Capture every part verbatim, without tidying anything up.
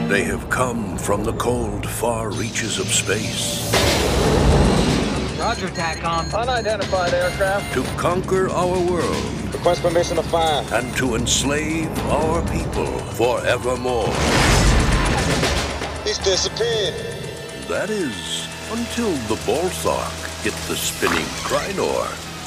They have come from the cold, far reaches of space. Roger, TACOM. Unidentified aircraft. To conquer our world. Request permission to fire. And to enslave our people forevermore. He's disappeared. That is, until the Balthark hit the spinning Krynor.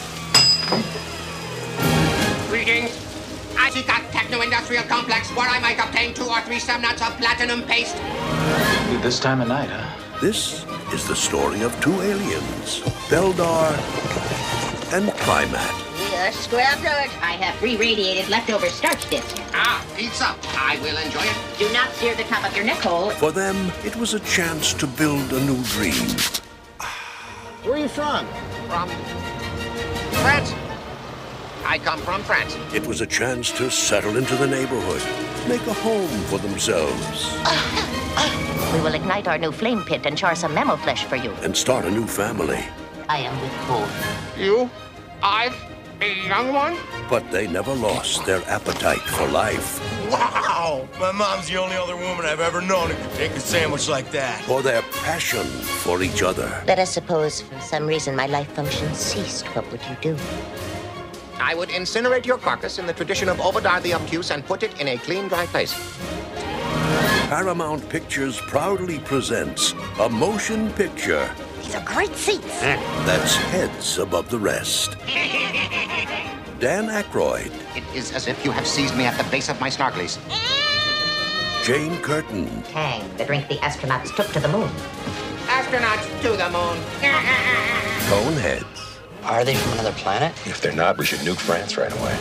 Greetings. I seek out techno-industrial complex where I might obtain two or three semnuts of platinum paste. This time of night, huh? This is the story of two aliens, Beldar and Primat. You're scrapyard. I have re-radiated leftover starch disc. Ah, pizza. I will enjoy it. Do not sear the top of your neck hole. For them, it was a chance to build a new dream. Where are you from? From France. I come from France. It was a chance to settle into the neighborhood, make a home for themselves. We will ignite our new flame pit and char some mammal flesh for you. And start a new family. I am with Cole. You? I've a young one? But they never lost their appetite for life. Wow! My mom's the only other woman I've ever known who could take a sandwich like that. Or their passion for each other. Let us suppose for some reason my life function ceased. What would you do? I would incinerate your carcass in the tradition of Obadiah the Obtuse and put it in a clean, dry place. Paramount Pictures proudly presents a motion picture. These are great seats. That's heads above the rest. Dan Aykroyd. It is as if you have seized me at the base of my snarklies. Jane Curtin. Tang, the drink the astronauts took to the moon. Astronauts to the moon. Coneheads. Are they from another planet? If they're not, we should nuke France right away.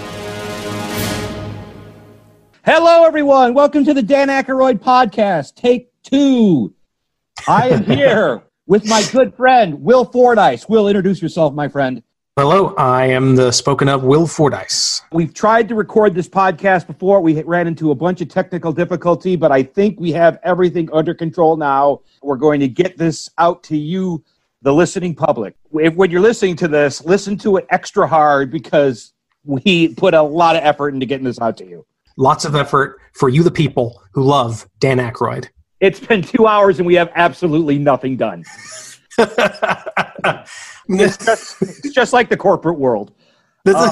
Hello, everyone. Welcome to the Dan Aykroyd podcast, take two. I am here with my good friend, Will Fordyce. Will, introduce yourself, my friend. Hello, I am the spoken of Will Fordyce. We've tried to record this podcast before. We ran into a bunch of technical difficulty, but I think we have everything under control now. We're going to get this out to you, the listening public. If, when you're listening to this, listen to it extra hard because we put a lot of effort into getting this out to you. Lots of effort for you, the people who love Dan Aykroyd. It's been two hours and we have absolutely nothing done. it's, just, it's just like the corporate world. Uh,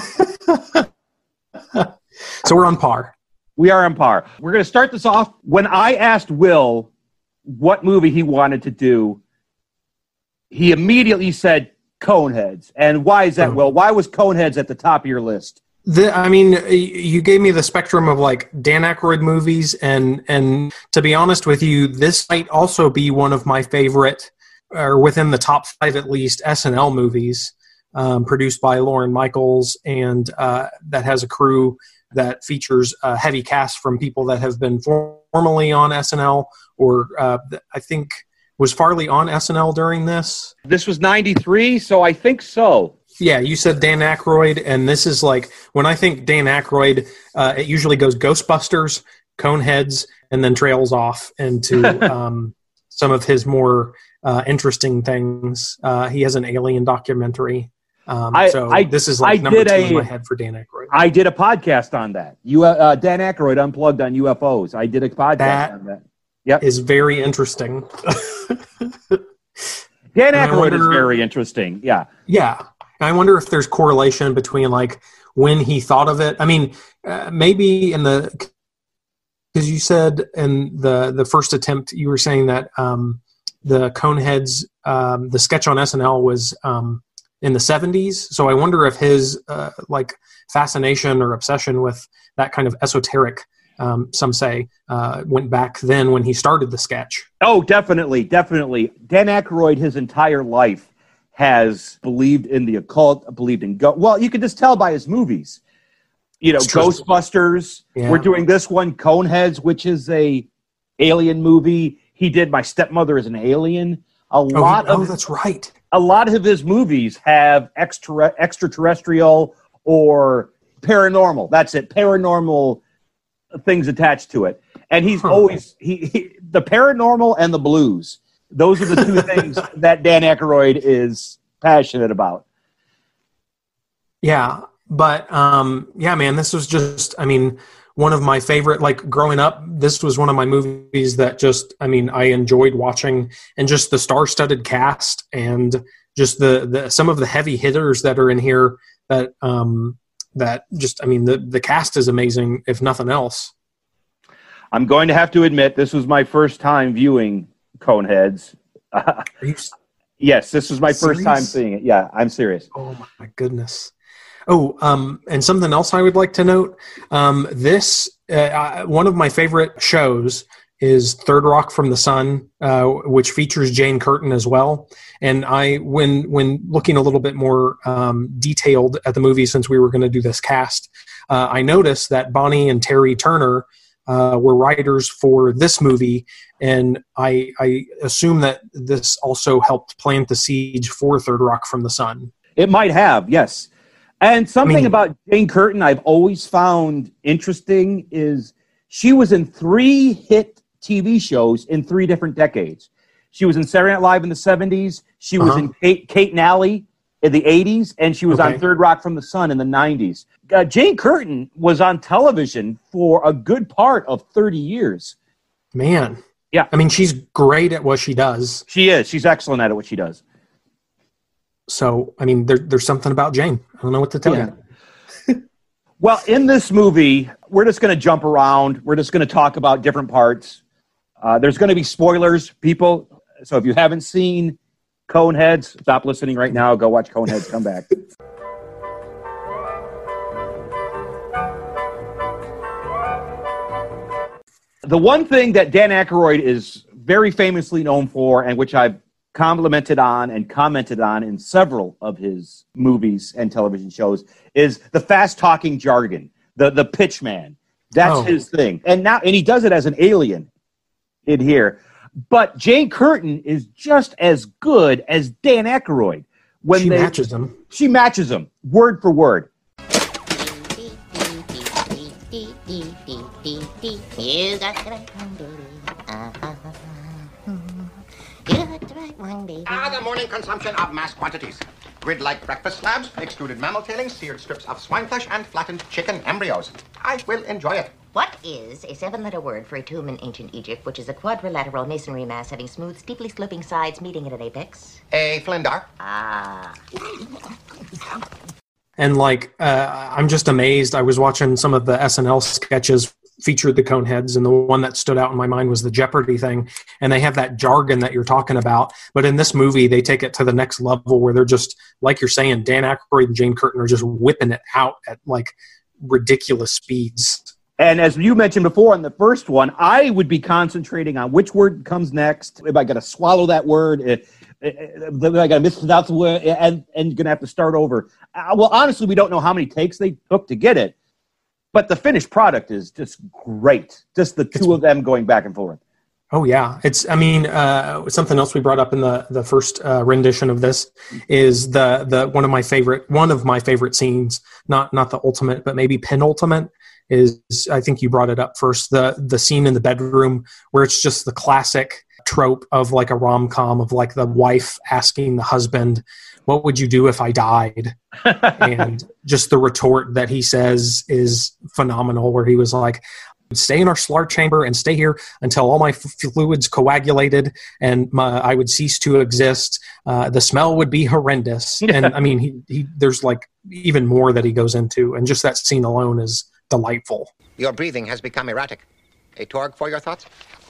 so we're on par. We are on par. We're going to start this off. When I asked Will what movie he wanted to do, he immediately said Coneheads. And why is that, oh. Will? Why was Coneheads at the top of your list? The, I mean, you gave me the spectrum of like Dan Aykroyd movies, and and to be honest with you, this might also be one of my favorite, or within the top five at least, S N L movies um, produced by Lorne Michaels, and uh, that has a crew that features a heavy cast from people that have been formerly on S N L, or uh, I think was Farley on S N L during this? This was ninety-three, so I think so. Yeah, you said Dan Aykroyd, and this is like, when I think Dan Aykroyd, uh, it usually goes Ghostbusters, Coneheads, and then trails off into um, some of his more uh, interesting things. Uh, he has an Alien documentary. Um, I, so I, this is like I number two a, in my head for Dan Aykroyd. I did a podcast on that. You, uh, Dan Aykroyd Unplugged on U F Os. I did a podcast that on that. Yep. Is very interesting. Dan Aykroyd wonder, is very interesting, yeah. Yeah. I wonder if there's correlation between like when he thought of it. I mean, uh, maybe in the, because you said in the the first attempt, you were saying that um, the Coneheads, um, the sketch on S N L was um, in the seventies. So I wonder if his uh, like fascination or obsession with that kind of esoteric, um, some say, uh, went back then when he started the sketch. Oh, definitely, definitely. Dan Aykroyd, his entire life, has believed in the occult, believed in go. Well, you can just tell by his movies. You know, Ghostbusters. Yeah. We're doing this one, Coneheads, which is a alien movie. He did My Stepmother as an Alien. A oh, lot he, of oh, that's right. A lot of his movies have extra extraterrestrial or paranormal. That's it, paranormal things attached to it. And he's huh. always he, he the paranormal and the blues. Those are the two things that Dan Aykroyd is passionate about. Yeah, but um, yeah, man, this was just, I mean, one of my favorite, like growing up, this was one of my movies that just, I mean, I enjoyed watching, and just the star-studded cast and just the, the some of the heavy hitters that are in here that, um, that just, I mean, the, the cast is amazing, if nothing else. I'm going to have to admit, this was my first time viewing Coneheads. Uh, yes, this was my serious? first time seeing it. Yeah, I'm serious. Oh, my goodness. Oh, um, and something else I would like to note. Um, this, uh, one of my favorite shows is Third Rock from the Sun, uh, which features Jane Curtin as well. And I, when when looking a little bit more um, detailed at the movie, since we were going to do this cast, uh, I noticed that Bonnie and Terry Turner uh, were writers for this movie, and I, I assume that this also helped plant the siege for Third Rock from the Sun. It might have, yes. And something I mean, about Jane Curtin I've always found interesting is she was in three hit T V shows in three different decades. She was in Saturday Night Live in the seventies. She was uh-huh. in Kate, Kate and Allie in the eighties, and she was okay. on Third Rock from the Sun in the nineties. Uh, Jane Curtin was on television for a good part of thirty years. Man. Yeah. I mean, she's great at what she does. She is. She's excellent at what she does. So, I mean, there, there's something about Jane. I don't know what to tell yeah. you. Well, in this movie, we're just going to jump around. We're just going to talk about different parts. Uh, there's going to be spoilers, people. So if you haven't seen Coneheads, stop listening right now. Go watch Coneheads. Come back. The one thing that Dan Aykroyd is very famously known for, and which I've complimented on and commented on in several of his movies and television shows, is the fast-talking jargon, the the pitch man. That's oh. his thing. And now, and he does it as an alien in here. But Jane Curtin is just as good as Dan Aykroyd. When she they, matches him. She matches him, word for word. You got the right one, baby. Uh-huh. You got the right one, baby. Ah, the morning consumption of mass quantities. Grid-like breakfast slabs, extruded mammal tailings, seared strips of swine flesh, and flattened chicken embryos. I will enjoy it. What is a seven-letter word for a tomb in ancient Egypt, which is a quadrilateral masonry mass having smooth, steeply sloping sides meeting at an apex? A flindar. Ah. And, like, uh, I'm just amazed. I was watching some of the S N L sketches featured the Coneheads, and the one that stood out in my mind was the Jeopardy thing. And they have that jargon that you're talking about. But in this movie, they take it to the next level where they're just, like you're saying, Dan Aykroyd and Jane Curtin are just whipping it out at, like, ridiculous speeds. And as you mentioned before in the first one, I would be concentrating on which word comes next. If I got to swallow that word, if, if I got to mispronounce the word, and, and you're going to have to start over. Uh, well, honestly, we don't know how many takes they took to get it. But the finished product is just great. Just the two it's, of them going back and forth. Oh, yeah. It's, I mean, uh, something else we brought up in the, the first uh, rendition of this is the, the, one of my favorite, one of my favorite scenes, not, not the ultimate, but maybe penultimate, is, I think you brought it up first, the, the scene in the bedroom where it's just the classic trope of like a rom-com of like the wife asking the husband, what would you do if I died? And just the retort that he says is phenomenal, where he was like, stay in our slart chamber and stay here until all my f- fluids coagulated and my, I would cease to exist. Uh, the smell would be horrendous. And I mean, he, he, there's like even more that he goes into, and just that scene alone is delightful. Your breathing has become erratic. A Torg for your thoughts?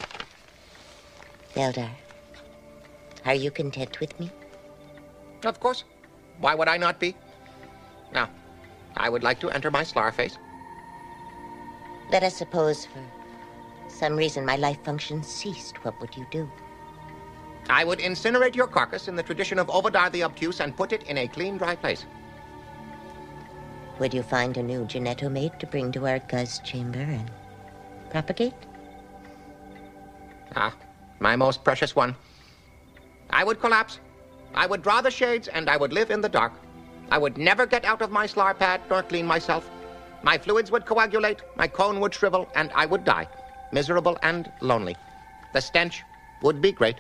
Eldar, are you content with me? Of course. Why would I not be? Now, I would like to enter my Slar phase. Let us suppose for some reason my life function ceased. What would you do? I would incinerate your carcass in the tradition of Ovidar the Obtuse and put it in a clean, dry place. Would you find a new genetomate to bring to our Guz chamber and propagate? Ah, my most precious one. I would collapse. I would draw the shades, and I would live in the dark. I would never get out of my Slar pad nor clean myself. My fluids would coagulate, my cone would shrivel, and I would die, miserable and lonely. The stench would be great.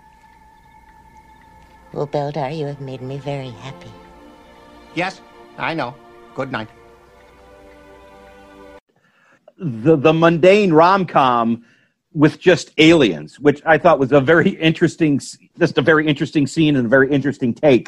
Well, Beldar, you have made me very happy. Yes, I know. Good night. the the mundane rom-com with just aliens, which I thought was a very interesting, just a very interesting scene and a very interesting take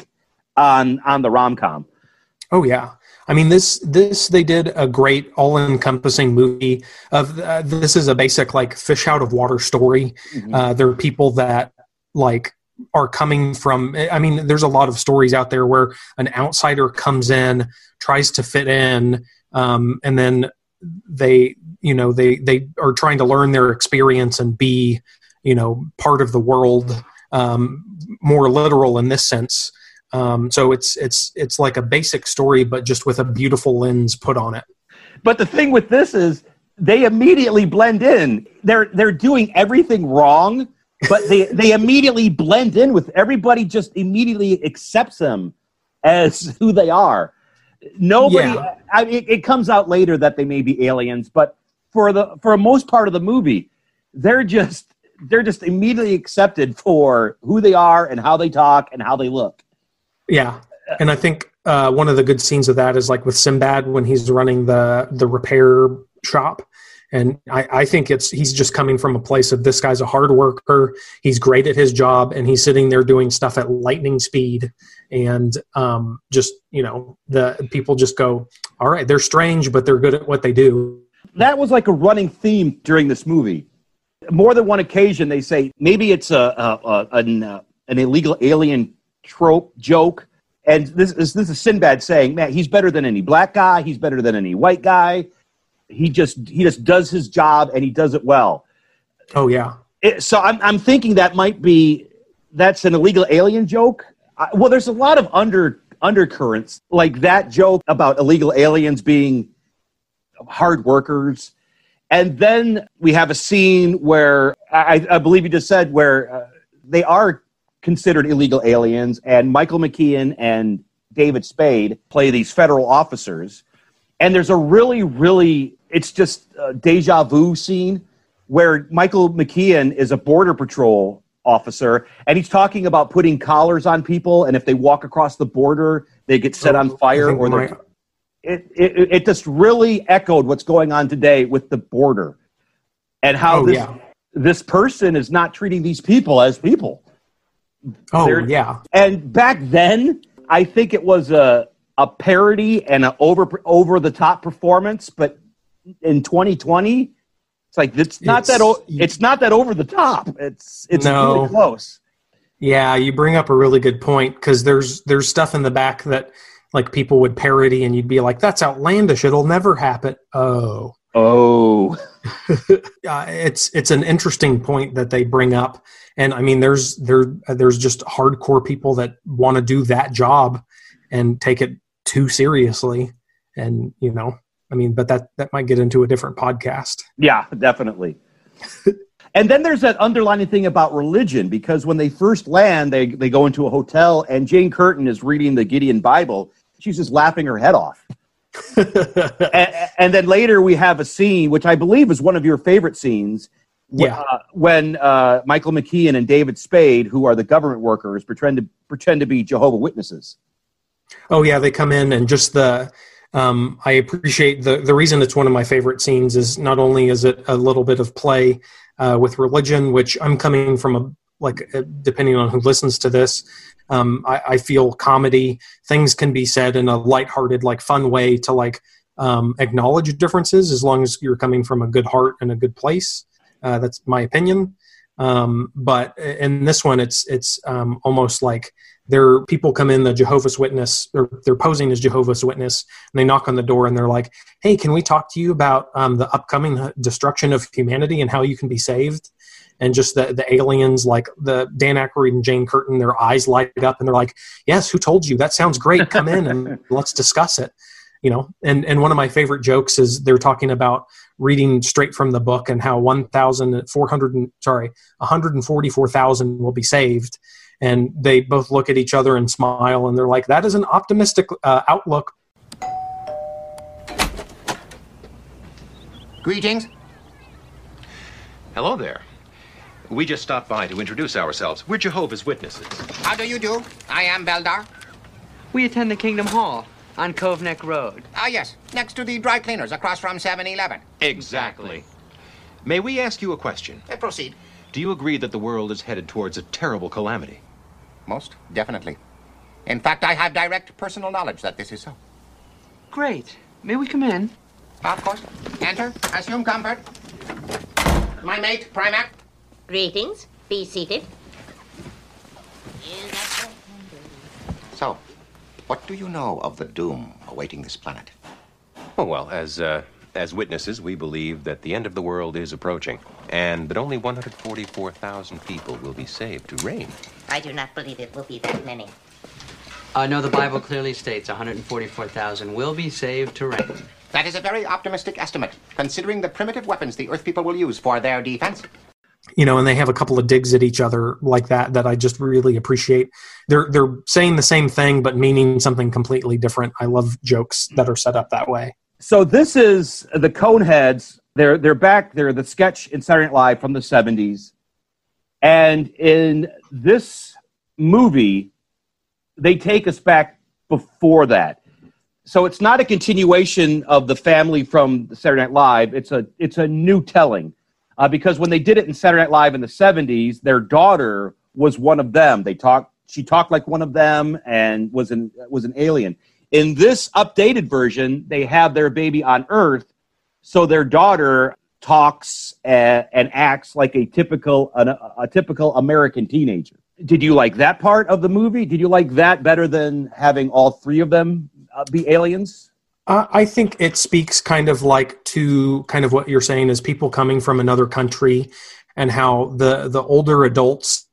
on on the rom-com. Oh yeah, I mean this this they did a great all-encompassing movie of uh, this is a basic like fish out of water story. Mm-hmm. Uh, there are people that like are coming from. I mean, there's a lot of stories out there where an outsider comes in, tries to fit in, um, and then they you know they they are trying to learn their experience and be you know part of the world, um, more literal in this sense. Um, so it's it's it's like a basic story, but just with a beautiful lens put on it. But the thing with this is they immediately blend in. They're they're doing everything wrong, but they they immediately blend in with everybody. Just immediately accepts them as who they are. Nobody. Yeah. I mean, it, it comes out later that they may be aliens, but for the for a most part of the movie, they're just they're just immediately accepted for who they are and how they talk and how they look. Yeah, and I think uh, one of the good scenes of that is like with Sinbad when he's running the the repair shop, and I, I think it's he's just coming from a place of this guy's a hard worker, he's great at his job, and he's sitting there doing stuff at lightning speed, and um, just you know the people just go, all right, they're strange, but they're good at what they do. That was like a running theme during this movie. More than one occasion, they say maybe it's a, a, a an, uh, an illegal alien trope joke, and this is this is Sinbad saying, "Man, he's better than any black guy. He's better than any white guy. He just he just does his job and he does it well." Oh yeah. It, so I'm I'm thinking that might be that's an illegal alien joke. I, well, there's a lot of under undercurrents like that joke about illegal aliens being hard workers, and then we have a scene where I, I believe you just said where uh, they are considered illegal aliens, and Michael McKean and David Spade play these federal officers, and there's a really, really, it's just a deja vu scene where Michael McKean is a border patrol officer, and he's talking about putting collars on people, and if they walk across the border, they get set on fire, or they it, it it just really echoed what's going on today with the border, and how oh, this yeah. this person is not treating these people as people. Oh, They're, yeah. And back then, I think it was a a parody and an over over the top performance. But in twenty twenty, it's like it's not it's, that o- it's not that over the top. It's it's no. really close. Yeah, you bring up a really good point because there's there's stuff in the back that like people would parody, and you'd be like, "That's outlandish. It'll never happen." Oh, oh. uh, it's it's an interesting point that they bring up. And I mean, there's there there's just hardcore people that want to do that job and take it too seriously. And, you know, I mean, but that, that might get into a different podcast. Yeah, definitely. And then there's that underlining thing about religion, because when they first land, they, they go into a hotel and Jane Curtin is reading the Gideon Bible. She's just laughing her head off. and, and then later we have a scene, which I believe is one of your favorite scenes, Yeah. Uh, when uh, Michael McKean and David Spade, who are the government workers, pretend to pretend to be Jehovah's Witnesses. Oh yeah, they come in and just the. Um, I appreciate the the reason it's one of my favorite scenes is not only is it a little bit of play uh, with religion, which I'm coming from a like uh, depending on who listens to this, um, I, I feel comedy things can be said in a lighthearted, like fun way to like um, acknowledge differences as long as you're coming from a good heart and a good place. Uh, that's my opinion. Um, but in this one, it's it's um, almost like there people come in, the Jehovah's Witness, or they're posing as Jehovah's Witness, and they knock on the door and they're like, "Hey, can we talk to you about um, the upcoming destruction of humanity and how you can be saved?" And just the, the aliens, like the Dan Aykroyd and Jane Curtin, their eyes light up and they're like, "Yes, who told you? That sounds great. Come in and let's discuss it." You know, and, and one of my favorite jokes is they're talking about reading straight from the book and how one thousand four hundred, sorry, one hundred forty-four thousand will be saved. And they both look at each other and smile, and they're like, that is an optimistic uh, outlook. Greetings. Hello there. We just stopped by to introduce ourselves. We're Jehovah's Witnesses. How do you do? I am Beldar. We attend the Kingdom Hall. On Cove Neck Road. Ah, yes. Next to the dry cleaners across from seven eleven. Exactly. May we ask you a question? Uh, proceed. Do you agree that the world is headed towards a terrible calamity? Most definitely. In fact, I have direct personal knowledge that this is so. Great. May we come in? Of course. Enter. Assume comfort. My mate, Primac. Greetings. Be seated. So, what do you know of the doom awaiting this planet? Oh, well, as, uh, as witnesses, we believe that the end of the world is approaching, and that only one hundred forty-four thousand people will be saved to reign. I do not believe it will be that many. Uh, no, the Bible clearly states one hundred forty-four thousand will be saved to reign. That is a very optimistic estimate, considering the primitive weapons the Earth people will use for their defense. You know, and they have a couple of digs at each other like that that I just really appreciate. They're they're saying the same thing but meaning something completely different. I love jokes that are set up that way. So this is the Coneheads. They're they're back. They're the sketch in Saturday Night Live from the seventies, and in this movie, they take us back before that. So it's not a continuation of the family from Saturday Night Live. It's a it's a new telling. Uh, because when they did it in Saturday Night Live in the seventies, their daughter was one of them. They talked. She talked like one of them and was an was an alien. In this updated version, they have their baby on Earth, so their daughter talks and, and acts like a typical a, a typical American teenager. Did you like that part of the movie? Did you like that better than having all three of them uh, be aliens? Uh, I think it speaks kind of like to kind of what you're saying is people coming from another country and how the, the older adults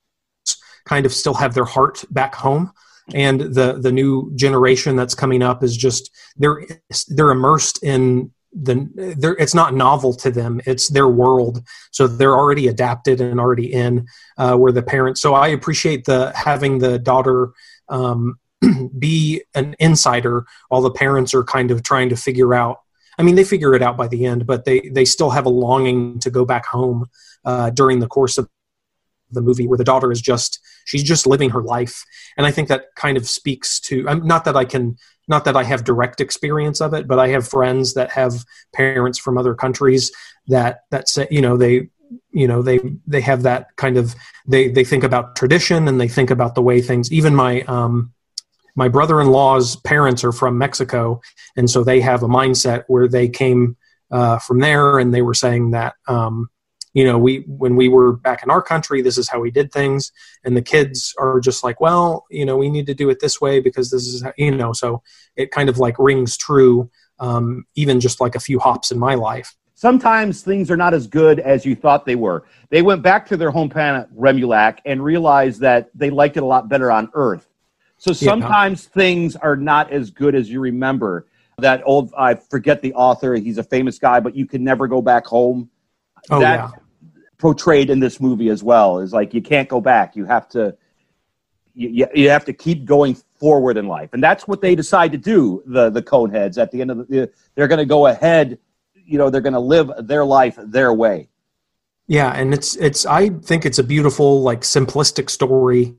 kind of still have their heart back home. And the, the new generation that's coming up is just, they're, they're immersed in the, they're, it's not novel to them. It's their world. So they're already adapted and already in uh, where the parents. So I appreciate the, having the daughter, um, be an insider while the parents are kind of trying to figure out. I mean, they figure it out by the end, but they, they still have a longing to go back home uh, during the course of the movie where the daughter is just, she's just living her life. And I think that kind of speaks to, um, not that I can, not that I have direct experience of it, but I have friends that have parents from other countries that, that say, you know, they, you know, they, they have that kind of, they, they think about tradition and they think about the way things, even my, um, my brother-in-law's parents are from Mexico, and so they have a mindset where they came uh, from there, and they were saying that, um, you know, we when we were back in our country, this is how we did things, and the kids are just like, well, you know, we need to do it this way because this is, how, you know, so it kind of like rings true, um, even just like a few hops in my life. Sometimes things are not as good as you thought they were. They went back to their home planet, Remulac, and realized that they liked it a lot better on Earth. So sometimes yeah. things are not as good as you remember. That old, I forget the author, he's a famous guy, but you can never go back home. Oh, that yeah. portrayed in this movie as well is like you can't go back. You have to, you, you have to keep going forward in life. And that's what they decide to do, the, the Coneheads. At the end of the, they're going to go ahead, you know, they're going to live their life their way. Yeah, and it's, it's, I think it's a beautiful, like, simplistic story.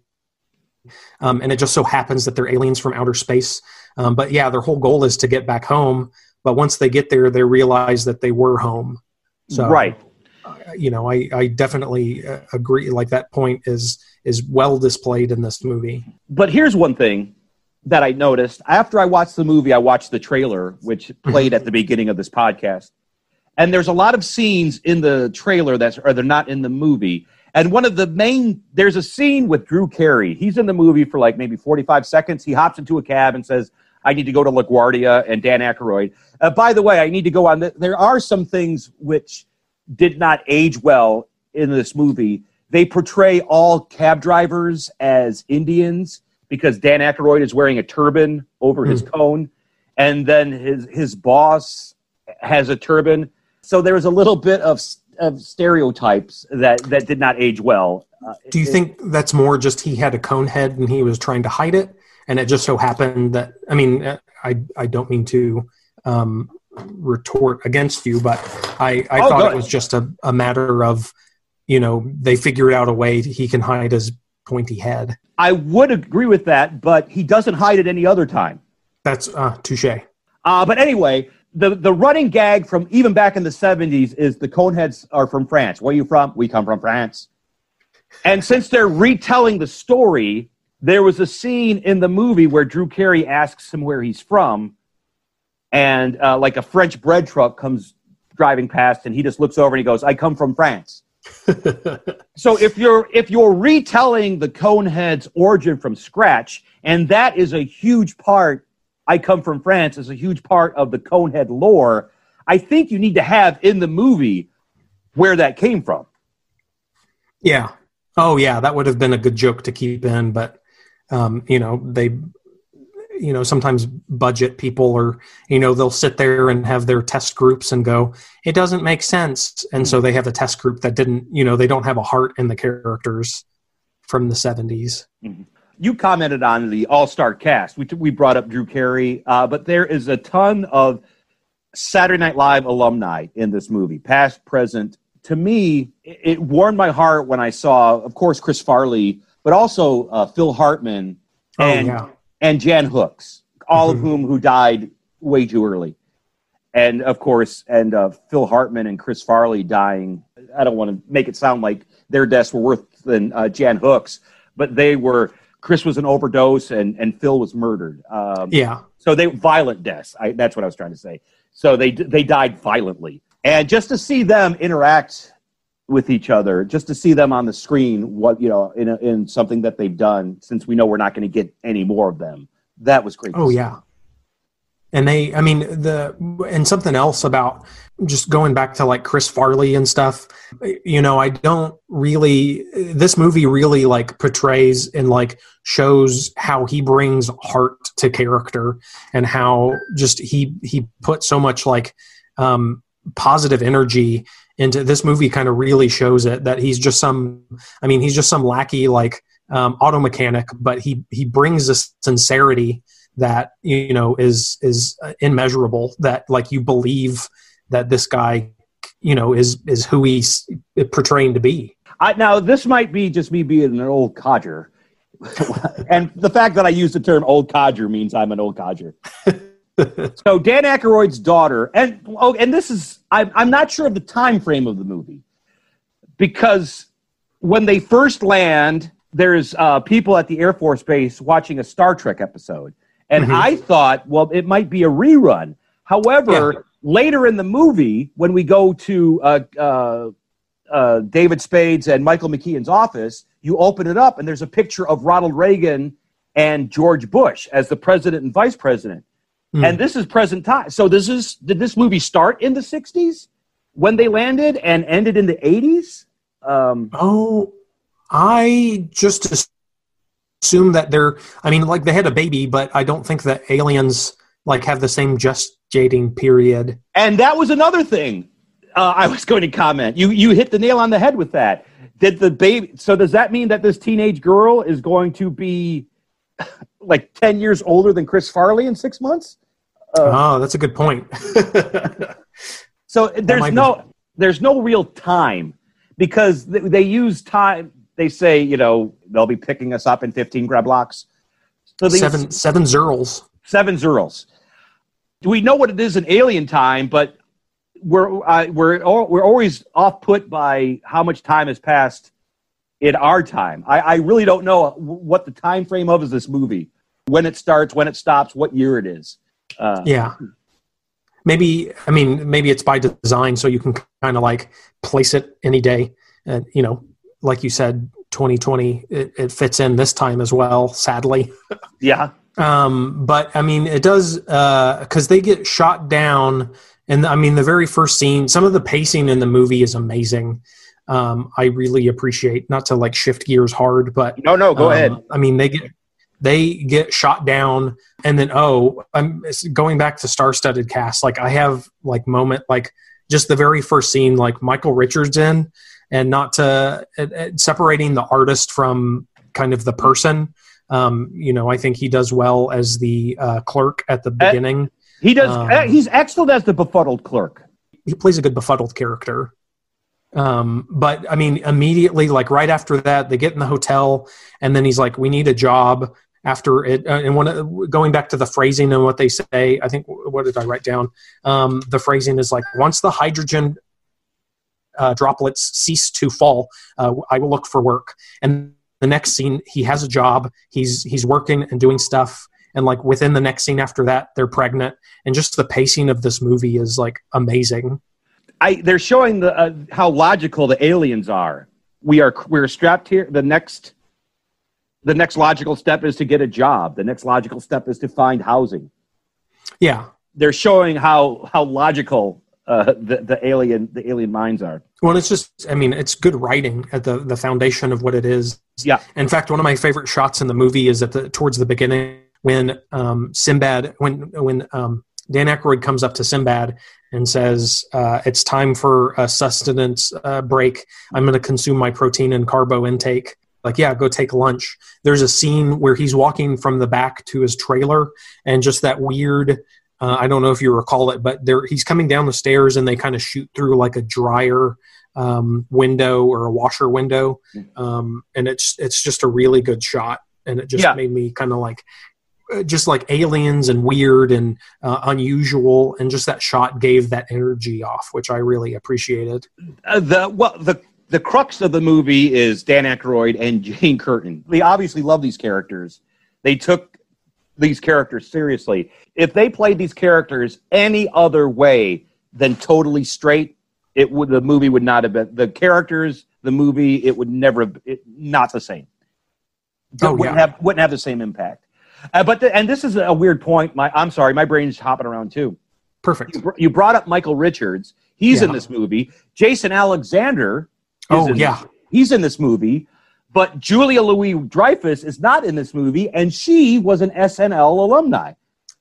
Um, and it just so happens that they're aliens from outer space. Um, but yeah, their whole goal is to get back home. But once they get there, they realize that they were home. So, right. Uh, you know, I, I definitely uh, agree. Like that point is is well displayed in this movie. But here's one thing that I noticed. After I watched the movie, I watched the trailer, which played at the beginning of this podcast. And there's a lot of scenes in the trailer that are they're not in the movie. And one of the main, there's a scene with Drew Carey. He's in the movie for like maybe forty-five seconds. He hops into a cab and says, I need to go to LaGuardia, and Dan Aykroyd. Uh, by the way, I need to go on. The, there are some things which did not age well in this movie. They portray all cab drivers as Indians because Dan Aykroyd is wearing a turban over his mm. cone. And then his, his boss has a turban. So there was a little bit of of stereotypes that, that did not age well. Uh, Do you it, think that's more just he had a cone head and he was trying to hide it? And it just so happened that, I mean, I I don't mean to um, retort against you, but I, I oh, thought it was just a, a matter of, you know, they figured out a way he can hide his pointy head. I would agree with that, but he doesn't hide it any other time. That's uh, touche. Uh, but anyway, the, the running gag from even back in the seventies is the Coneheads are from France. Where are you from? We come from France. And since they're retelling the story, there was a scene in the movie where Drew Carey asks him where he's from, and uh, like a French bread truck comes driving past, and he just looks over and he goes, I come from France. So if you're if you're retelling the Coneheads' origin from scratch, and that is a huge part, I come from France is a huge part of the Conehead lore, I think you need to have in the movie where that came from. Yeah. Oh, yeah, that would have been a good joke to keep in, but, um, you know, they... you know, sometimes budget people or, you know, they'll sit there and have their test groups and go, it doesn't make sense. And so they have a test group that didn't, you know, they don't have a heart in the characters from the seventies. Mm-hmm. You commented on the all-star cast. We, we brought up Drew Carey, uh, but there is a ton of Saturday Night Live alumni in this movie, past, present. To me, it, it warmed my heart when I saw, of course, Chris Farley, but also uh, Phil Hartman and oh, yeah. and Jan Hooks, all mm-hmm. of whom who died way too early. And, of course, and uh, Phil Hartman and Chris Farley dying. I don't want to make it sound like their deaths were worse than uh, Jan Hooks, but they were, Chris was an overdose and, and Phil was murdered. Um, yeah. So they violent deaths. I, that's what I was trying to say. So they they died violently. And just to see them interact with each other, just to see them on the screen, what you know, in a, in something that they've done, since we know we're not going to get any more of them, that was great. Oh yeah, and they, I mean, the and something else about just going back to like Chris Farley and stuff. You know, I don't really. This movie really like portrays and like shows how he brings heart to character and how just he he put so much like um, positive energy into this movie. Kind of really shows it that he's just some. I mean, he's just some lackey like um, auto mechanic, but he he brings this sincerity that you know is is immeasurable. That like you believe that this guy, you know, is is who he's portraying to be. I, now, this might be just me being an old codger. And the fact that I use the term old codger means I'm an old codger. So Dan Aykroyd's daughter, and oh, and this is, I'm, I'm not sure of the time frame of the movie, because when they first land, there's uh, people at the Air Force Base watching a Star Trek episode. And mm-hmm. I thought, well, it might be a rerun. However, yeah. later in the movie, when we go to uh, uh, uh, David Spade's and Michael McKean's office, you open it up, and there's a picture of Ronald Reagan and George Bush as the president and vice president. Mm. And this is present time. So this is did this movie start in the sixties when they landed and ended in the eighties? Um, oh, I just assume that they're, I mean, like they had a baby, but I don't think that aliens like have the same gestating period. And that was another thing uh, I was going to comment. You you hit the nail on the head with that. Did the baby? So does that mean that this teenage girl is going to be like ten years older than Chris Farley in six months? Uh, oh, that's a good point. So there's no be. there's no real time, because they, they use time. They say, you know, they'll be picking us up in fifteen grab blocks. So they, seven seven zerals. Seven zerals. We know what it is in alien time, but we're uh, we're we're always off put by how much time has passed in our time. I, I really don't know what the time frame of is this movie, when it starts, when it stops, what year it is. Uh, yeah, maybe. I mean, maybe it's by design, so you can kind of like place it any day. And you know, like you said, twenty twenty, it, it fits in this time as well. Sadly, yeah. Um, but I mean, it does because uh, they get shot down, and I mean, the very first scene. Some of the pacing in the movie is amazing. Um, I really appreciate, not to like shift gears hard, but no, no, go um, ahead. I mean, they get. They get shot down, and then oh, I'm going back to star-studded cast. Like I have like moment like just the very first scene, like Michael Richards in, and not to uh, uh, separating the artist from kind of the person. Um, you know, I think he does well as the uh, clerk at the beginning. Uh, he does. Um, uh, he's excellent as the befuddled clerk. He plays a good befuddled character. Um, but I mean, immediately, like right after that, they get in the hotel, and then he's like, "We need a job." after it. Uh, and one, going back to the phrasing and what they say, I think, what did I write down? Um, the phrasing is like, once the hydrogen uh, droplets cease to fall, uh, I will look for work. And the next scene, he has a job, he's he's working and doing stuff, and like within the next scene after that, they're pregnant. And just the pacing of this movie is like amazing. I they're showing the uh, how logical the aliens are. We are we're strapped here. The next the next logical step is to get a job. The next logical step is to find housing. Yeah, they're showing how how logical uh, the the alien the alien minds are. Well, it's just, I mean, it's good writing at the, the foundation of what it is. Yeah. In fact, one of my favorite shots in the movie is at the towards the beginning when um, Sinbad, when when um, Dan Aykroyd comes up to Sinbad and says, uh, "It's time for a sustenance uh, break. I'm going to consume my protein and carbo intake." Like, yeah, go take lunch. There's a scene where he's walking from the back to his trailer, and just that weird. Uh, I don't know if you recall it, but there he's coming down the stairs and they kind of shoot through like a dryer um, window or a washer window. Um, and it's, it's just a really good shot. And it just yeah. made me kind of like, just like aliens and weird and uh, unusual. And just that shot gave that energy off, which I really appreciated. Uh, the, well, the, the crux of the movie is Dan Aykroyd and Jane Curtin. They obviously love these characters. They took these characters seriously. If they played these characters any other way than totally straight, it would the movie would not have been the characters. The movie it would never have it, not the same. It oh, wouldn't yeah. have wouldn't have the same impact. Uh, but the, and this is a weird point. My I'm sorry, my brain's hopping around too. Perfect. You, you brought up Michael Richards. He's yeah. in this movie. Jason Alexander. Oh in yeah, this, he's in this movie. But Julia Louis-Dreyfus is not in this movie, and she was an S N L alumni.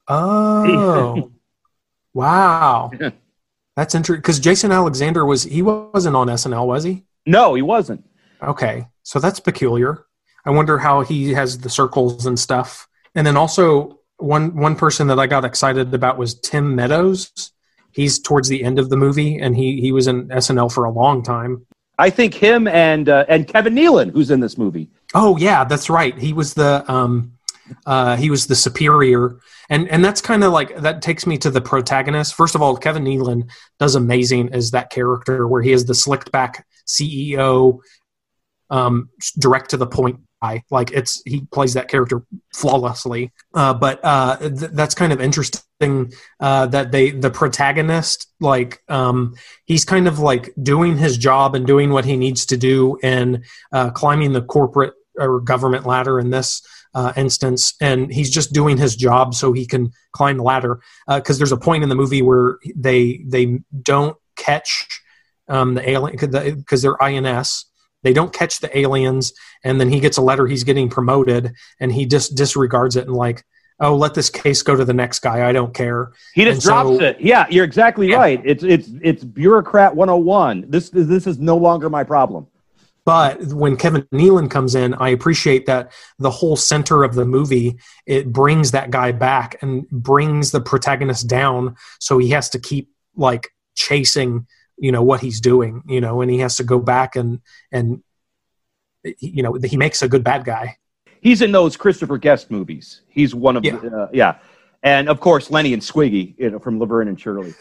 Oh, wow. That's interesting, because Jason Alexander, was he wasn't on S N L, was he? No, he wasn't. Okay, so that's peculiar. I wonder how he has the circles and stuff. And then also, one one person that I got excited about was Tim Meadows. He's towards the end of the movie, and he, he was in S N L for a long time. I think him and uh, and Kevin Nealon, who's in this movie. Oh yeah, that's right. He was the um, uh, he was the superior, and and that's kind of like that takes me to the protagonist. First of all, Kevin Nealon does amazing as that character, where he is the slicked back C E O, um, direct to the point guy. Like it's he plays that character flawlessly. Uh, but uh, th- that's kind of interesting. Uh, that they the protagonist like um, he's kind of like doing his job and doing what he needs to do and uh, climbing the corporate or government ladder in this uh, instance, and he's just doing his job so he can climb the ladder. Because uh, there's a point in the movie where they they don't catch um, the alien because they're I N S. They don't catch the aliens, and then he gets a letter he's getting promoted, and he just disregards it and like. Oh, let this case go to the next guy. I don't care. He just and drops so, it. Yeah, you're exactly yeah. right. It's it's it's bureaucrat one oh one. This this is no longer my problem. But when Kevin Nealon comes in, I appreciate that the whole center of the movie, it brings that guy back and brings the protagonist down, so he has to keep like chasing, you know, what he's doing, you know, and he has to go back and and you know, he makes a good bad guy. He's in those Christopher Guest movies. He's one of yeah. the, uh, yeah. And, of course, Lenny and Squiggy, you know, from Laverne and Shirley.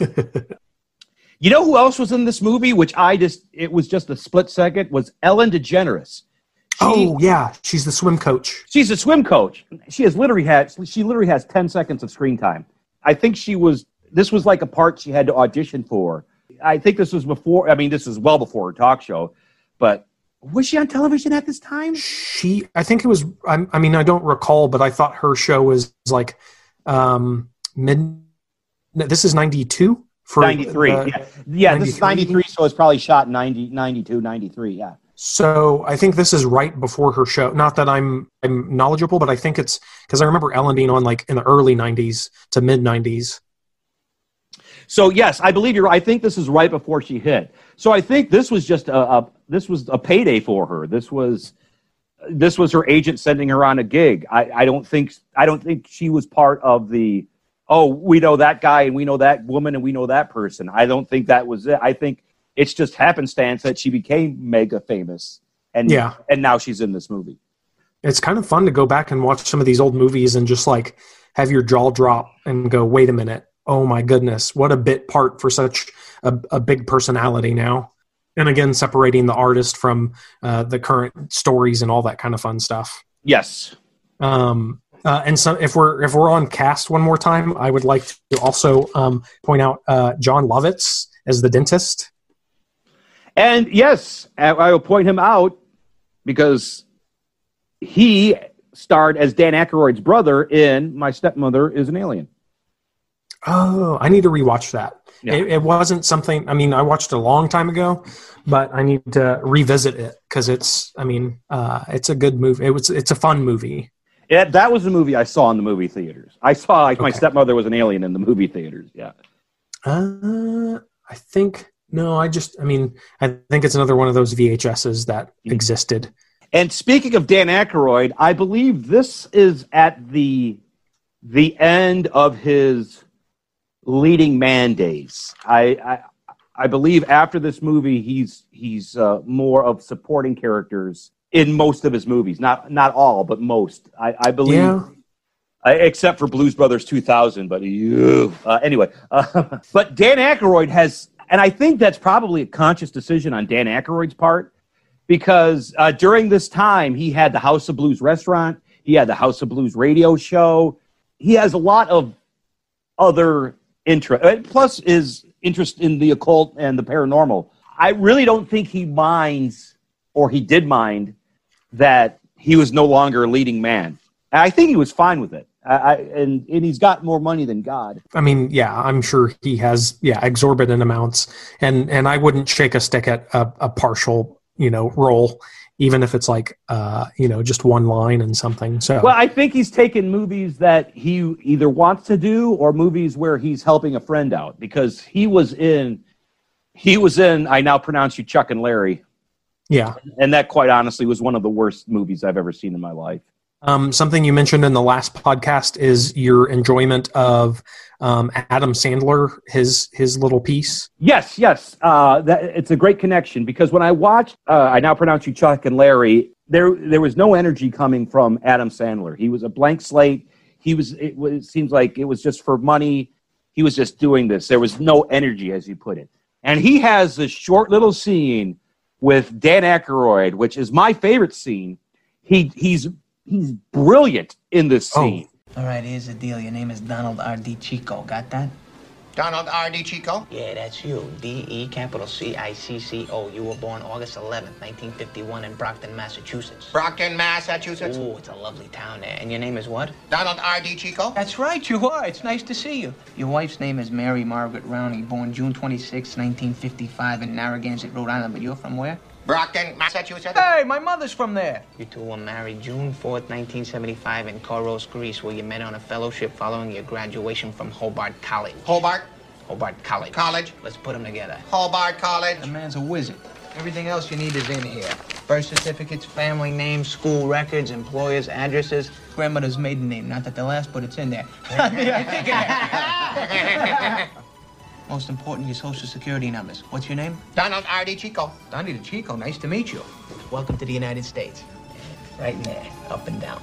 You know who else was in this movie, which I just, it was just a split second, was Ellen DeGeneres. She, oh, yeah. She's the swim coach. She's a swim coach. She has literally had, she literally has ten seconds of screen time. I think she was, this was like a part she had to audition for. I think this was before, I mean, this is well before her talk show, but was she on television at this time? She, I think it was, I, I mean, I don't recall, but I thought her show was like um, mid, this is ninety-two? For ninety-three, uh, yeah. Yeah, ninety-three? This is ninety-three, so it's probably shot in ninety, ninety-two, ninety-three, yeah. So I think this is right before her show. Not that I'm I'm knowledgeable, but I think it's, because I remember Ellen being on like in the early nineties to mid-nineties. So yes, I believe you're right. I think this is right before she hit. So I think this was just a, a this was a payday for her. This was this was her agent sending her on a gig. I, I don't think I don't think she was part of the oh, we know that guy and we know that woman and we know that person. I don't think that was it. I think it's just happenstance that she became mega famous and yeah. and now she's in this movie. it's kind of fun to go back and watch some of these old movies and just like have your jaw drop and go, wait a minute. Oh my goodness. What a bit part for such a, a big personality now. And again, separating the artist from uh, the current stories and all that kind of fun stuff. Yes. Um, uh, and so if we're, if we're on cast one more time, I would like to also um, point out uh, John Lovitz as the dentist. And yes, I will point him out because he starred as Dan Aykroyd's brother in My Stepmother is an Alien. Oh, I need to rewatch that. Yeah. It, it wasn't something, I mean, I watched it a long time ago, but I need to revisit it because it's, I mean, uh, it's a good movie. It was, it's a fun movie. Yeah, that was the movie I saw in the movie theaters. I saw like, okay. My Stepmother was an Alien in the movie theaters. Yeah. Uh, I think, no, I just, I mean, I think it's another one of those V H S's that mm-hmm. existed. And speaking of Dan Aykroyd, I believe this is at the the end of his leading man days. I I, I believe after this movie, he's he's uh, more of supporting characters in most of his movies. Not not all, but most. I, I believe, yeah. uh, except for Blues Brothers two thousand. But you uh, anyway. Uh, but Dan Aykroyd has, and I think that's probably a conscious decision on Dan Aykroyd's part. Because uh, during this time, he had the House of Blues restaurant. He had the House of Blues radio show. He has a lot of other interest, plus his interest in the occult and the paranormal. I really don't think he minds, or he did mind, that he was no longer a leading man. And I think he was fine with it. I, I, and, and he's got more money than God. I mean, yeah, I'm sure he has, yeah, exorbitant amounts. And, and I wouldn't shake a stick at a, a partial you know, role, even if it's like, uh, you know, just one line and something. So, well, I think he's taken movies that he either wants to do or movies where he's helping a friend out, because he was in, he was in, I Now Pronounce You Chuck and Larry. Yeah. And that quite honestly was one of the worst movies I've ever seen in my life. Um, something you mentioned in the last podcast is your enjoyment of um, Adam Sandler, his his little piece. Yes, yes. Uh, that, it's a great connection, because when I watched uh, I Now Pronounce You Chuck and Larry, there there was no energy coming from Adam Sandler. He was a blank slate. He was. It, was, it seems like it was just for money. He was just doing this. There was no energy, as you put it. And he has this short little scene with Dan Aykroyd, which is my favorite scene. He he's he's brilliant in this scene. Oh. All right, here's the deal. Your name is Donald R D. Chico. Got that? Donald R D. Chico? Yeah, that's you. D E capital C I C C O. You were born August eleventh, nineteen fifty-one in Brockton, Massachusetts. Brockton, Massachusetts? Ooh, it's a lovely town there. And your name is what? Donald R D. Chico? That's right, you are. It's nice to see you. Your wife's name is Mary Margaret Rowney, born June twenty-sixth, nineteen fifty-five in Narragansett, Rhode Island. But you're from where? Brockton, Massachusetts. Hey, my mother's from there. You two were married June fourth, nineteen seventy-five in Coros, Greece, where you met on a fellowship following your graduation from Hobart College. Hobart? Hobart College. College? Let's put them together. Hobart College. The man's a wizard. Everything else you need is in here. Birth certificates, family names, school records, employers, addresses. Grandmother's maiden name. Not that they'll ask, but it's in there. I think it is. Most important, your social security numbers. What's your name? Donald R D. Chico. Donald R D. Chico, nice to meet you. Welcome to the United States. Right in there, up and down.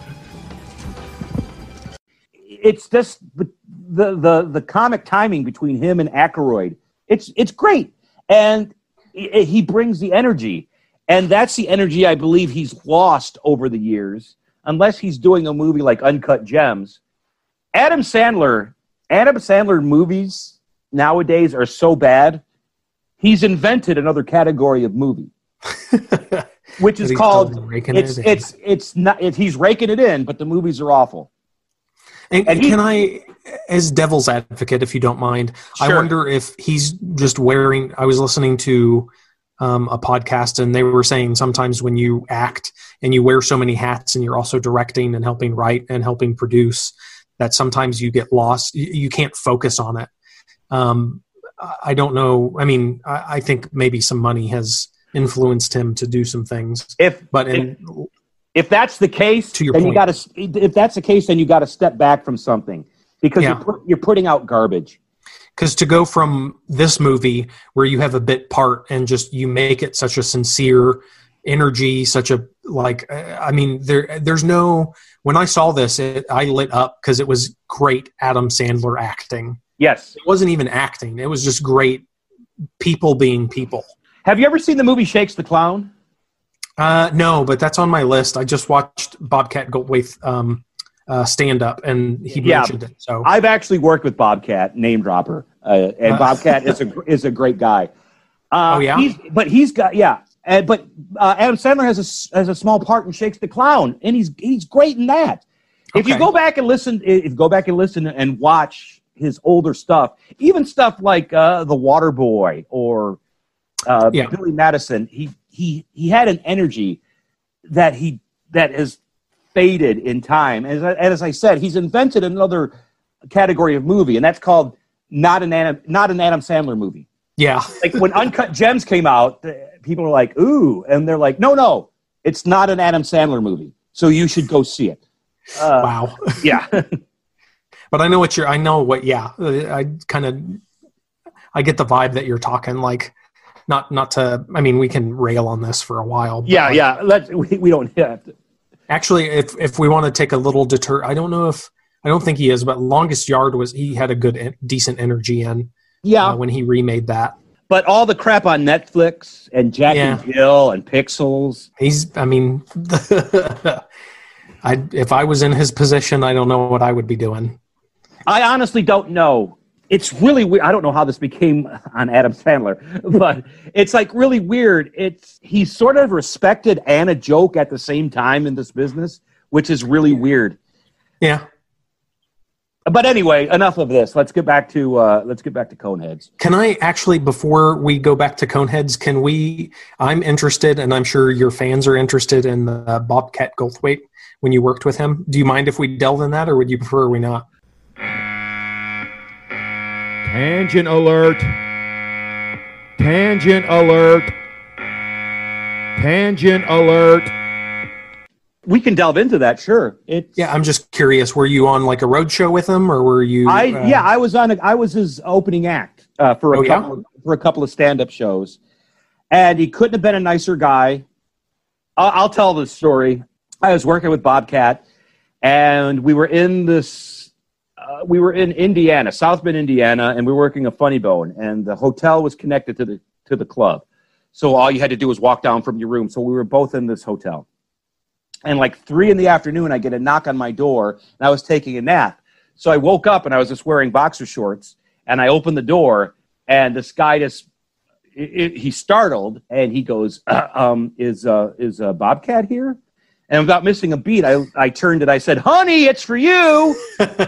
It's just the the the, the comic timing between him and Aykroyd. It's it's great, and it, he brings the energy, and that's the energy I believe he's lost over the years, unless he's doing a movie like Uncut Gems. Adam Sandler, Adam Sandler movies nowadays are so bad, he's invented another category of movie, which is called it's it it's it's not it, he's raking it in, but the movies are awful. And, and he, can I, as devil's advocate, if you don't mind, sure. I wonder if he's just wearing. I was listening to um, a podcast, and they were saying sometimes when you act and you wear so many hats, and you're also directing and helping write and helping produce, that sometimes you get lost. You, you can't focus on it. Um, I don't know. I mean, I, I think maybe some money has influenced him to do some things. If but in, if, if that's the case, to your then point. you got to. If that's the case, then you got to step back from something, because Yeah. you're, put, you're putting out garbage. Because to go from this movie where you have a bit part and just you make it such a sincere energy, such a like, I mean, there there's no. When I saw this, it, I lit up because it was great Adam Sandler acting. Yes, it wasn't even acting; it was just great people being people. Have you ever seen the movie Shakes the Clown? Uh, no, but that's on my list. I just watched Bobcat Goldthwait um, uh, stand up, and he yeah, mentioned it. So I've actually worked with Bobcat, name dropper, uh, and uh, Bobcat is a is a great guy. Uh, oh yeah, he's, but he's got yeah, and, but uh, Adam Sandler has a has a small part in Shakes the Clown, and he's he's great in that. Okay. If you go back and listen, if you go back and listen and watch his older stuff, even stuff like uh, The Water Boy or uh, yeah. Billy Madison, he he he had an energy that he that has faded in time. As I, as I said, he's invented another category of movie, and that's called not an Adam, not an Adam Sandler movie. Yeah, like when Uncut Gems came out, people are like, "Ooh," and they're like, "No, no, it's not an Adam Sandler movie, so you should go see it." Uh, wow. Yeah. But I know what you're. I know what. Yeah, I kind of. I get the vibe that you're talking. Like, not not to. I mean, we can rail on this for a while. Yeah, like, yeah. Let's. We, we don't have to. Actually, if if we want to take a little deter, I don't know if I don't think he is, but Longest Yard was he had a good, decent energy in. Yeah. Uh, when he remade that. But all the crap on Netflix and Jack yeah. and Jill and Pixels. He's. I mean, I if I was in his position, I don't know what I would be doing. I honestly don't know. It's really weird. I don't know how this became on Adam Sandler, but it's like really weird. It's he's sort of respected and a joke at the same time in this business, which is really weird. Yeah. But anyway, enough of this. Let's get back to uh, let's get back to Coneheads. Can I actually, before we go back to Coneheads, can we? I'm interested, and I'm sure your fans are interested in uh, Bobcat Goldthwait when you worked with him. Do you mind if we delve in that, or would you prefer we not? Tangent alert. Tangent alert. Tangent alert. We can delve into that, sure. It's, yeah, I'm just curious. Were you on like a road show with him, or were you? I uh, yeah, I was on. A, I was his opening act uh, for a oh, couple yeah? for a couple of stand-up shows, and he couldn't have been a nicer guy. I'll, I'll tell this story. I was working with Bobcat, and we were in this. Uh, we were in Indiana, South Bend, Indiana, and we were working a Funny Bone, and the hotel was connected to the to the club. So all you had to do was walk down from your room. So we were both in this hotel. And like three in the afternoon, I get a knock on my door, and I was taking a nap. So I woke up, and I was just wearing boxer shorts, and I opened the door, and this guy just, it, it, he startled, and he goes, uh, um, is uh, is uh, Bobcat here? And without missing a beat, I, I turned and I said, honey, it's for you.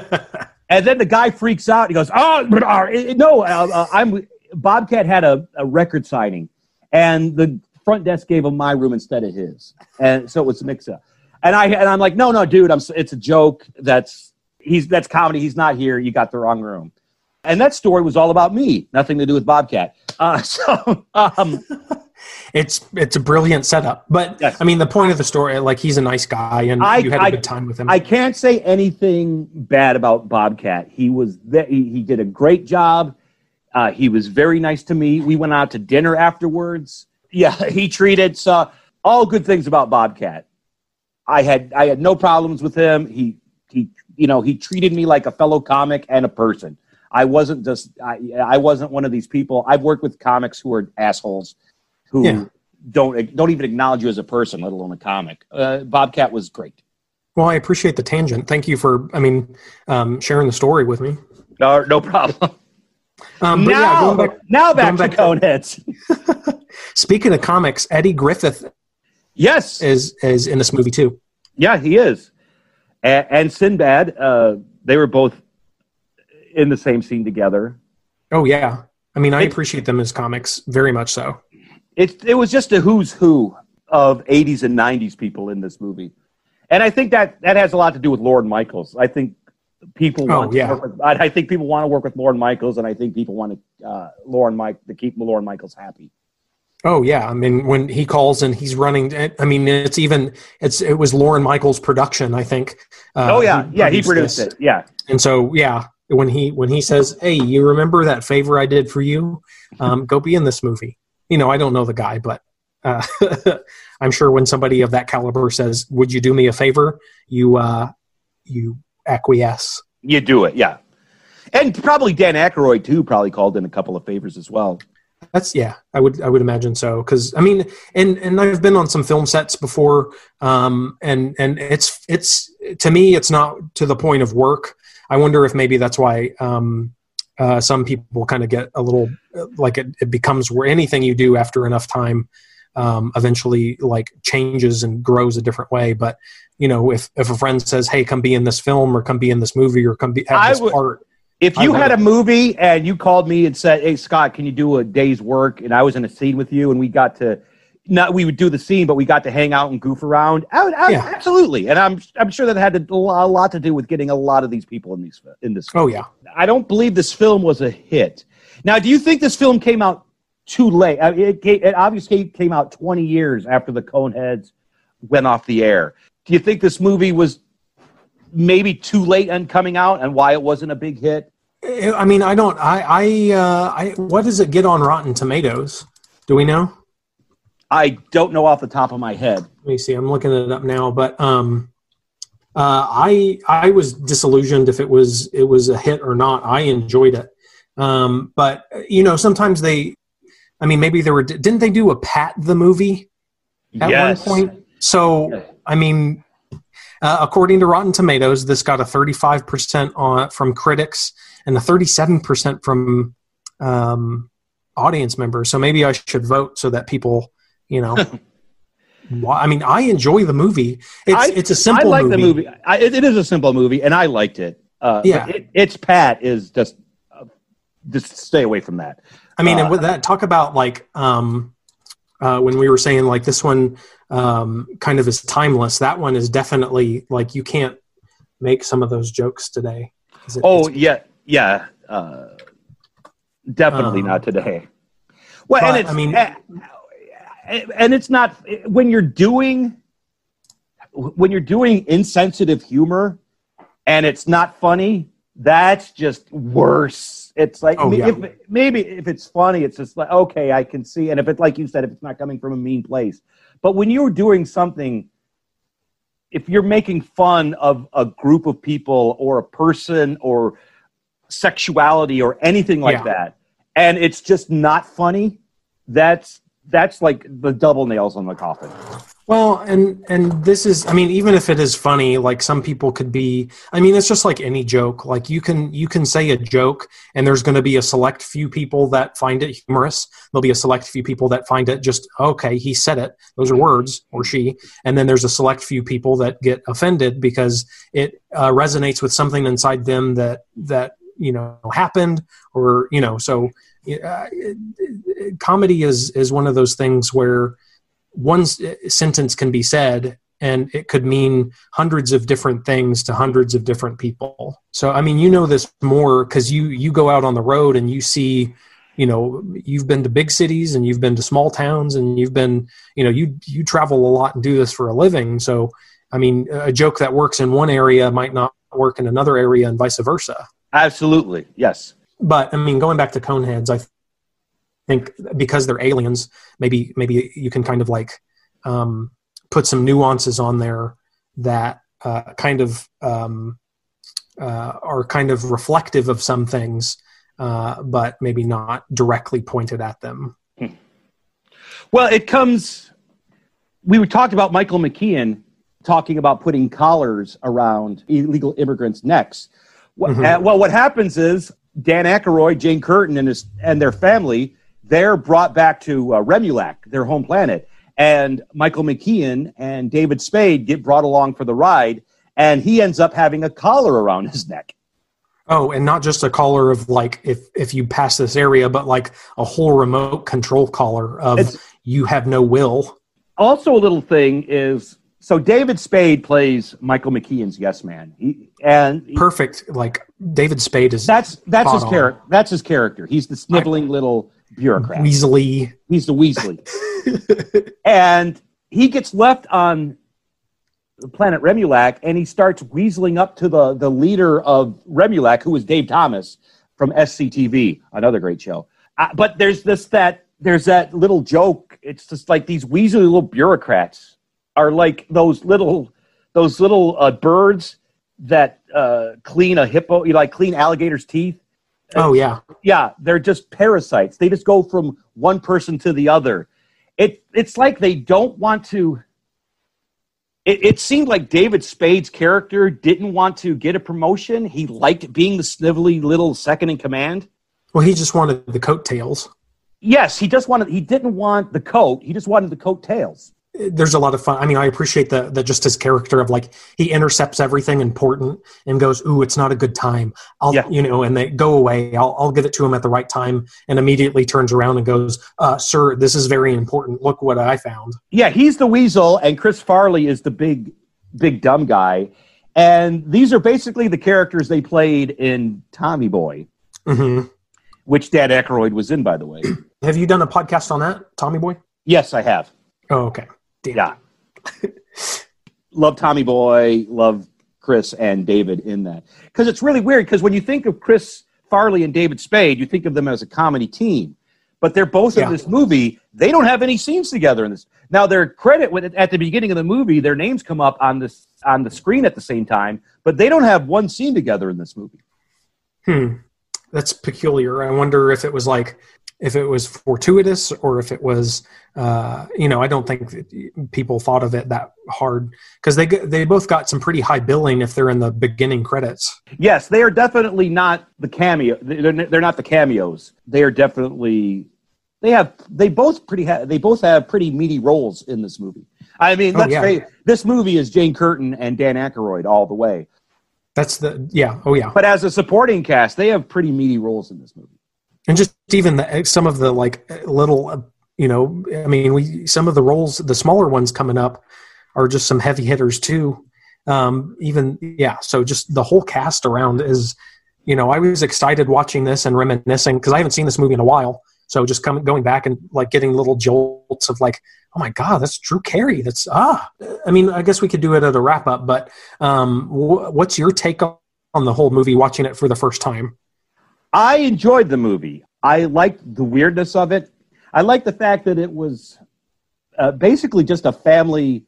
And then the guy freaks out. He goes, oh, no, uh, I'm Bobcat had a, a record signing, and the front desk gave him my room instead of his. And so it was a mix-up. And, I, and I'm like, no, no, dude, I'm, it's a joke. That's he's that's comedy. He's not here. You got the wrong room. And that story was all about me. Nothing to do with Bobcat. Uh, so... Um, It's it's a brilliant setup, but yes. I mean the point of the story, like he's a nice guy, and I, you had a I, good time with him. I can't say anything bad about Bobcat. He was the, he, he did a great job. Uh, he was very nice to me. We went out to dinner afterwards. Yeah, he treated so all good things about Bobcat. I had I had no problems with him. He he you know he treated me like a fellow comic and a person. I wasn't just I I wasn't one of these people. I've worked with comics who are assholes. Who yeah. don't don't even acknowledge you as a person, let alone a comic. Uh, Bobcat was great. Well, I appreciate the tangent. Thank you for, I mean, um, sharing the story with me. No, no problem. Um, but now, yeah, going back, now back going to Coneheads. Speaking of comics, Eddie Griffith, yes, is is in this movie too. Yeah, he is, and, and Sinbad. Uh, they were both in the same scene together. Oh yeah. I mean, I it, appreciate them as comics very much so. It it was just a who's who of eighties and nineties people in this movie, and I think that that has a lot to do with Lorne Michaels. I think people oh, want yeah. to work with, I think people want to work with Lorne Michaels, and I think people want to uh, Lorne Mike to keep Lorne Michaels happy. Oh yeah, I mean when he calls and he's running, I mean it's even it's it was Lorne Michaels' production, I think. Uh, oh yeah, yeah, he produced this. it. Yeah, and so yeah. When he when he says, "Hey, you remember that favor I did for you? Um, go be in this movie." You know, I don't know the guy, but uh, I'm sure when somebody of that caliber says, "Would you do me a favor?" you uh, you acquiesce. You do it, yeah. And probably Dan Aykroyd too. Probably called in a couple of favors as well. That's yeah, I would I would imagine so. Because I mean, and and I've been on some film sets before, um, and and it's it's to me it's not to the point of work. I wonder if maybe that's why um, uh, some people kind of get a little like it, it becomes where anything you do after enough time um, eventually like changes and grows a different way. But you know, if if a friend says, "Hey, come be in this film," or "Come be in this movie," or "Come be have I this would, part." If you had a movie and you called me and said, "Hey, Scott, can you do a day's work?" and I was in a scene with you and we got to, not we would do the scene, but we got to hang out and goof around. I would, I, Yeah. Absolutely. And I'm I'm sure that had a lot to do with getting a lot of these people in these in this film. Oh, yeah. I don't believe this film was a hit. Now, do you think this film came out too late? I mean, it, came, it obviously came out twenty years after the Coneheads went off the air. Do you think this movie was maybe too late on coming out and why it wasn't a big hit? I mean, I don't. I. I. Uh, I. What does it get on Rotten Tomatoes? Do we know? I don't know off the top of my head. Let me see. I'm looking it up now. But um, uh, I. I was disillusioned if it was it was a hit or not. I enjoyed it, um, but you know, sometimes they. I mean, maybe there were. Didn't they do a Pat the movie at Yes. one point? So I mean. Uh, according to Rotten Tomatoes, this got a thirty-five percent on from critics and a thirty-seven percent from um, audience members. So maybe I should vote so that people, you know. I mean, I enjoy the movie. It's I, it's a simple. I like movie. the movie. I, it, it is a simple movie, and I liked it. Uh, Yeah. but it, it's Pat is just uh, just stay away from that. I mean, uh, and with that, talk about like um, uh, when we were saying like this one um, kind of is timeless. That one is definitely like you can't make some of those jokes today. It, oh yeah, yeah, uh, definitely Um, not today. Well, but, and it's I mean- uh, and it's not when you're doing when you're doing insensitive humor and it's not funny. That's just worse. It's like Oh, yeah. if, maybe if it's funny, it's just like okay, I can see. And if it's like you said, if it's not coming from a mean place, but when you're doing something, if you're making fun of a group of people or a person or sexuality or anything like Yeah. that, and it's just not funny, that's that's like the double nails on the coffin. Well, and and this is, I mean, even if it is funny, like some people could be, I mean, it's just like any joke. Like you can you can say a joke, and there's going to be a select few people that find it humorous. There'll be a select few people that find it just okay. He said it; those are words, or she. And then there's a select few people that get offended because it uh, resonates with something inside them that that you know happened, or you know. So uh, it, it, comedy is is one of those things where one s- sentence can be said and it could mean hundreds of different things to hundreds of different people. So, I mean, you know this more because you, you go out on the road and you see, you know, you've been to big cities and you've been to small towns and you've been, you know, you, you travel a lot and do this for a living. So, I mean, a joke that works in one area might not work in another area and vice versa. Absolutely, yes. But I mean, going back to Coneheads, I think because they're aliens, maybe maybe you can kind of like um, put some nuances on there that uh, kind of um, uh, are kind of reflective of some things, uh, but maybe not directly pointed at them. Well, it comes. We talked about Michael McKean talking about putting collars around illegal immigrants' necks. Well, Mhm. uh, well, what happens is Dan Aykroyd, Jane Curtin, and his and their family, they're brought back to uh, Remulac, their home planet, and Michael McKean and David Spade get brought along for the ride, and he ends up having a collar around his neck. Oh, and not just a collar of like if if you pass this area, but like a whole remote control collar of It's- you have no will. Also, a little thing is so David Spade plays Michael McKean's yes man, he, and he- Perfect. Like David Spade is that's that's his spot on. character. That's his character. He's the sniveling little bureaucrat. Weasley. He's the Weasley. And he gets left on the planet Remulac, and he starts weaseling up to the, the leader of Remulac, who is Dave Thomas from S C T V, another great show. Uh, but there's this that there's that little joke it's just like these weaselly little bureaucrats are like those little those little uh, birds that uh, clean a hippo, you know, like clean alligator's teeth. Oh yeah, yeah. They're just parasites. They just go from one person to the other. It it's like they don't want to. It, it seemed like David Spade's character didn't want to get a promotion. He liked being the snivelly little second in command. Well, he just wanted the coattails. Yes, he just wanted. He didn't want the coat. He just wanted the coattails. There's a lot of fun. I mean, I appreciate the, the just his character of like he intercepts everything important and goes, "Ooh, it's not a good time." I'll, yeah. you know, and they go away. I'll, I'll give it to him at the right time, and immediately turns around and goes, uh, "Sir, this is very important. Look what I found." Yeah, he's the weasel, and Chris Farley is the big, big dumb guy, and these are basically the characters they played in Tommy Boy, mm-hmm. which Dan Aykroyd was in, by the way. Have you done a podcast on that, Tommy Boy? Yes, I have. Oh, okay. Damn. Yeah. Love Tommy Boy, love Chris and David in that. Because it's really weird, because when you think of Chris Farley and David Spade, you think of them as a comedy team. But they're both yeah. in this movie. They don't have any scenes together in this. Now, their credit, with at the beginning of the movie, their names come up on, this, on the screen at the same time, but they don't have one scene together in this movie. Hmm. That's peculiar. I wonder if it was like, if it was fortuitous or if it was, uh, you know, I don't think that people thought of it that hard because they they both got some pretty high billing if they're in the beginning credits. Yes, they are definitely not the cameo. They're, they're not the cameos. They are definitely. They have. They both pretty. Ha- they both have pretty meaty roles in this movie. I mean, oh, let's yeah. say this movie is Jane Curtin and Dan Aykroyd all the way. That's the yeah. Oh yeah. But as a supporting cast, they have pretty meaty roles in this movie. And just even the, some of the like little, uh, you know, I mean, we some of the roles, the smaller ones coming up, are just some heavy hitters too. Um, even yeah, so just the whole cast around is, you know, I was excited watching this and reminiscing because I haven't seen this movie in a while. So just coming going back and like getting little jolts of like, oh my God, that's Drew Carey. That's ah. I mean, I guess we could do it at a wrap up, but um, wh- what's your take on the whole movie watching it for the first time? I enjoyed the movie. I liked the weirdness of it. I liked the fact that it was uh, basically just a family,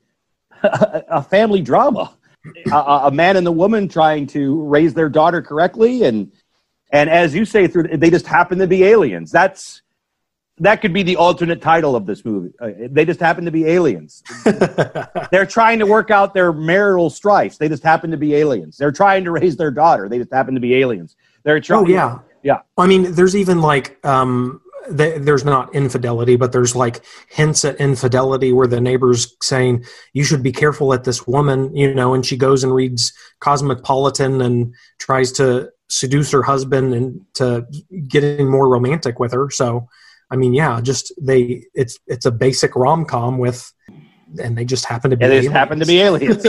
a family drama. a, a man and the woman trying to raise their daughter correctly, and and as you say, through they just happen to be aliens. That's that could be the alternate title of this movie. Uh, they just happen to be aliens. They're trying to work out their marital strifes. They just happen to be aliens. They're trying to raise their daughter. They just happen to be aliens. They're trying. Oh yeah. Yeah. I mean, there's even like, um, th- there's not infidelity, but there's like hints at infidelity where the neighbor's saying, you should be careful at this woman, you know, and she goes and reads Cosmopolitan and tries to seduce her husband and to getting more romantic with her. So, I mean, yeah, just they, it's, it's a basic rom-com with, and they just happen to be and aliens. They just happen to be aliens.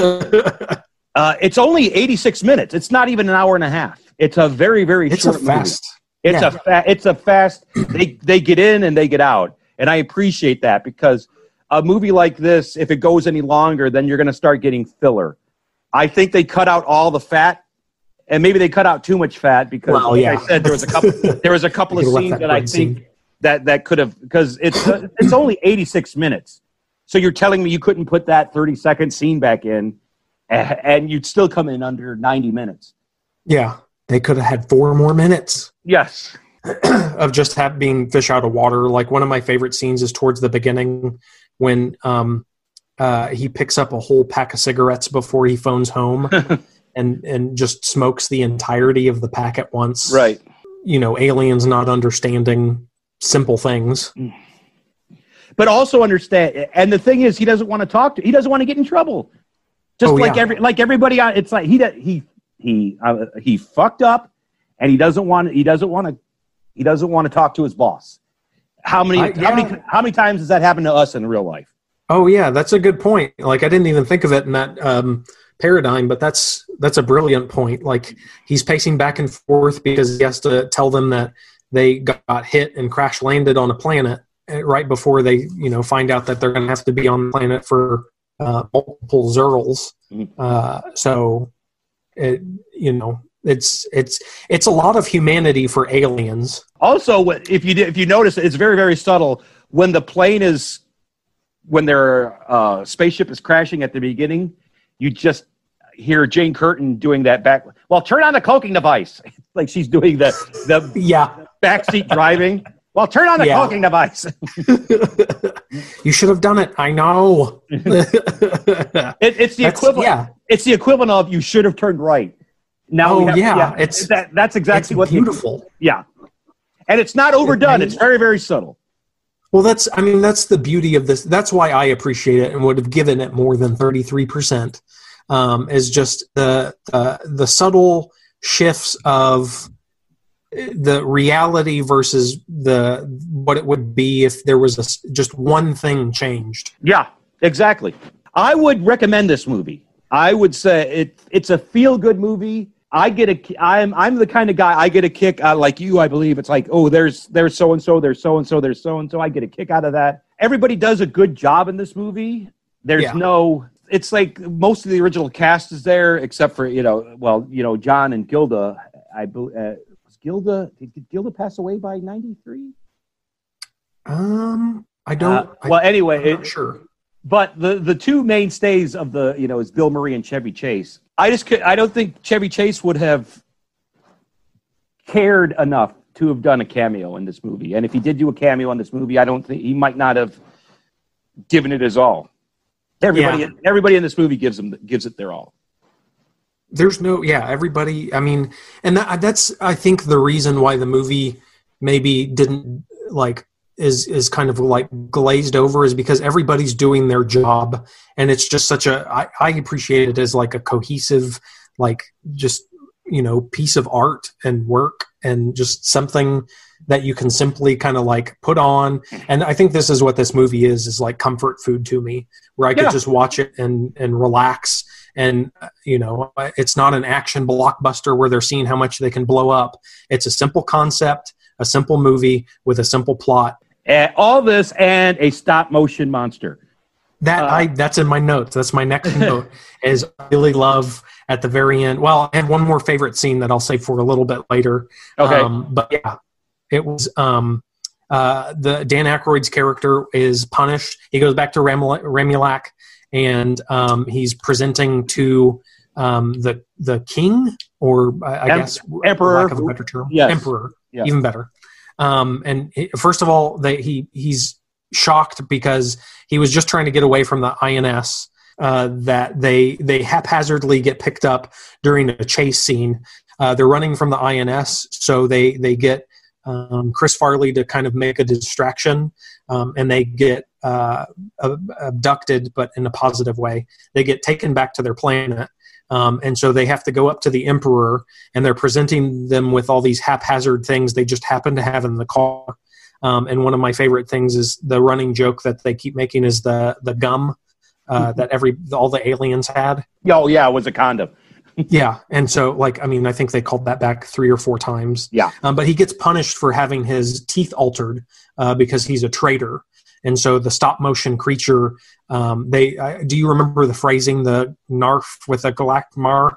uh, it's only eighty-six minutes. It's not even an hour and a half. It's a very, very it's short a fast. movie. It's yeah. a fa- it's a fast. They they get in and they get out, and I appreciate that because a movie like this, if it goes any longer, then you're going to start getting filler. I think they cut out all the fat, and maybe they cut out too much fat because, well, like yeah. I said, there was a couple there was a couple of scenes that, that I think scene. that that could have because it's uh, it's only eighty-six minutes. So you're telling me you couldn't put that thirty second scene back in, and, and you'd still come in under ninety minutes. Yeah. They could have had four more minutes. Yes. of just have, being fish out of water. Like one of my favorite scenes is towards the beginning when um, uh, he picks up a whole pack of cigarettes before he phones home and, and just smokes the entirety of the pack at once. Right. You know, aliens not understanding simple things. But also understand, and the thing is, he doesn't want to talk to, he doesn't want to get in trouble. Just oh, like yeah. every, like everybody, it's like he, he, He uh, he fucked up, and he doesn't want he doesn't want to he doesn't want to talk to his boss. How many I, yeah. how many how many times has that happened to us in real life? Oh yeah, that's a good point. Like I didn't even think of it in that um, paradigm, but that's that's a brilliant point. Like he's pacing back and forth because he has to tell them that they got hit and crash landed on a planet right before they you know find out that they're going to have to be on the planet for uh, multiple Zerls. Mm-hmm. Uh, so. It, you know, it's it's it's a lot of humanity for aliens. Also, if you if you notice, it's very very subtle when the plane is when their uh, spaceship is crashing at the beginning, you just hear Jane Curtin doing that back. Well, turn on the cloaking device, like she's doing the the yeah backseat driving. Well, turn on the Yeah. cloaking device. You should have done it. I know. It, it's the That's- equivalent. yeah. It's the equivalent of you should have turned right. Now, we Oh, have- yeah, it's- that. That's exactly it's what the- beautiful. yeah, and it's not overdone. And- It's very, very subtle. Well, that's, I mean, that's the beauty of this. That's why I appreciate it and would have given it more than thirty-three percent, um, is just the, the, the subtle shifts of the reality versus the, what it would be if there was a, s- just one thing changed. Yeah, exactly. I would recommend this movie. I would say it. It's a feel-good movie. I get a. I'm. I'm the kind of guy. I get a kick out, like you. I believe it's like, oh, there's there's so and so. There's so and so. There's so and so. I get a kick out of that. Everybody does a good job in this movie. There's Yeah. no. It's like most of the original cast is there, except for you know, well, you know, John and Gilda. I believe uh, was Gilda. Did Gilda pass away by ninety-three? Um, I don't. Uh, well, anyway, I'm not it- sure. But the, the two mainstays of the, you know, is Bill Murray and Chevy Chase. I just could, I don't think Chevy Chase would have cared enough to have done a cameo in this movie. And if he did do a cameo in this movie, I don't think he might not have given it his all. Everybody, Yeah. everybody in this movie gives them gives it their all. There's no, yeah, everybody, I mean, and that, that's, I think, the reason why the movie maybe didn't, like, is is kind of like glazed over is because everybody's doing their job, and it's just such a, I, I appreciate it as like a cohesive, like, just, you know, piece of art and work, and just something that you can simply kind of like put on. And I think this is what this movie is, is like comfort food to me, where I could Yeah. just watch it and and relax. And, uh, you know, it's not an action blockbuster where they're seeing how much they can blow up. It's a simple concept, a simple movie with a simple plot. And all this and a stop motion monster. That Uh, I that's in my notes. That's my next note. Is I really love at the very end. Well, I have one more favorite scene that I'll save for a little bit later. Okay. Um, but yeah, it was um, uh, the Dan Aykroyd's character is punished. He goes back to Remula- Remulac, and um, he's presenting to um, the the king, or I, I Em- guess Emperor. for lack of a better term, Yes. emperor, Yes. even better. Um, and he, first of all, they, he he's shocked because he was just trying to get away from the I N S. Uh, that they they haphazardly get picked up during a chase scene. Uh, they're running from the I N S, so they they get um, Chris Farley to kind of make a distraction, um, and they get uh, ab- abducted, but in a positive way. They get taken back to their planet. Um, and so they have to go up to the Emperor, and they're presenting them with all these haphazard things they just happen to have in the car. Um, and one of my favorite things is the running joke that they keep making is the the gum uh, that every all the aliens had. Oh yeah, it was a condom. Yeah, and so like I mean I think they called that back three or four times. Yeah, um, but he gets punished for having his teeth altered uh, because he's a traitor. And so the stop motion creature, um, they uh, do you remember the phrasing, the Narf with a Galacmar?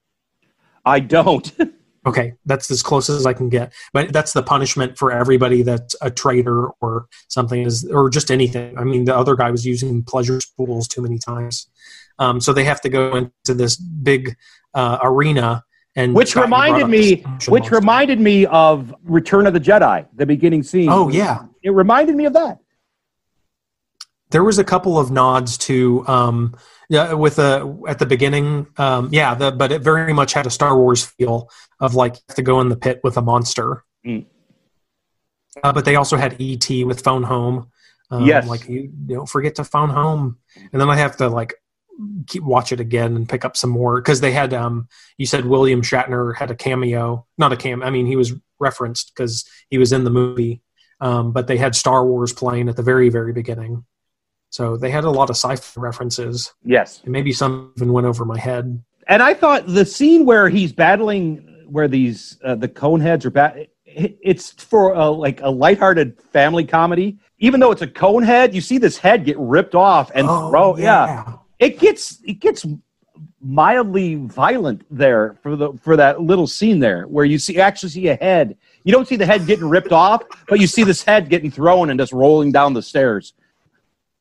I don't. Okay, that's as close as I can get. But that's the punishment for everybody that's a traitor or something, is or just anything. I mean, the other guy was using pleasure spools too many times. Um, so they have to go into this big uh, arena. And Which Scott, you brought reminded up me, this which monster. reminded me of Return of the Jedi, the beginning scene. Oh, yeah. It reminded me of that. There was a couple of nods to um, yeah, with a at the beginning, um, yeah, the, but it very much had a Star Wars feel of like you have to go in the pit with a monster. Mm. Uh, but they also had E T with Phone Home. Um, Yes. like you don't forget to phone home, and then I have to like keep watch it again and pick up some more because they had. Um, you said William Shatner had a cameo, not a cam. I mean, he was referenced because he was in the movie, um, but they had Star Wars playing at the very very beginning. So they had a lot of sci-fi references. Yes. And maybe some even went over my head. And I thought the scene where he's battling, where these uh, the Coneheads are bat, it's for a, like a lighthearted family comedy. Even though it's a Conehead, you see this head get ripped off and Oh, throw. yeah. Yeah, it gets it gets mildly violent there for the for that little scene there where you see actually see a head. You don't see the head getting ripped off, but you see this head getting thrown and just rolling down the stairs.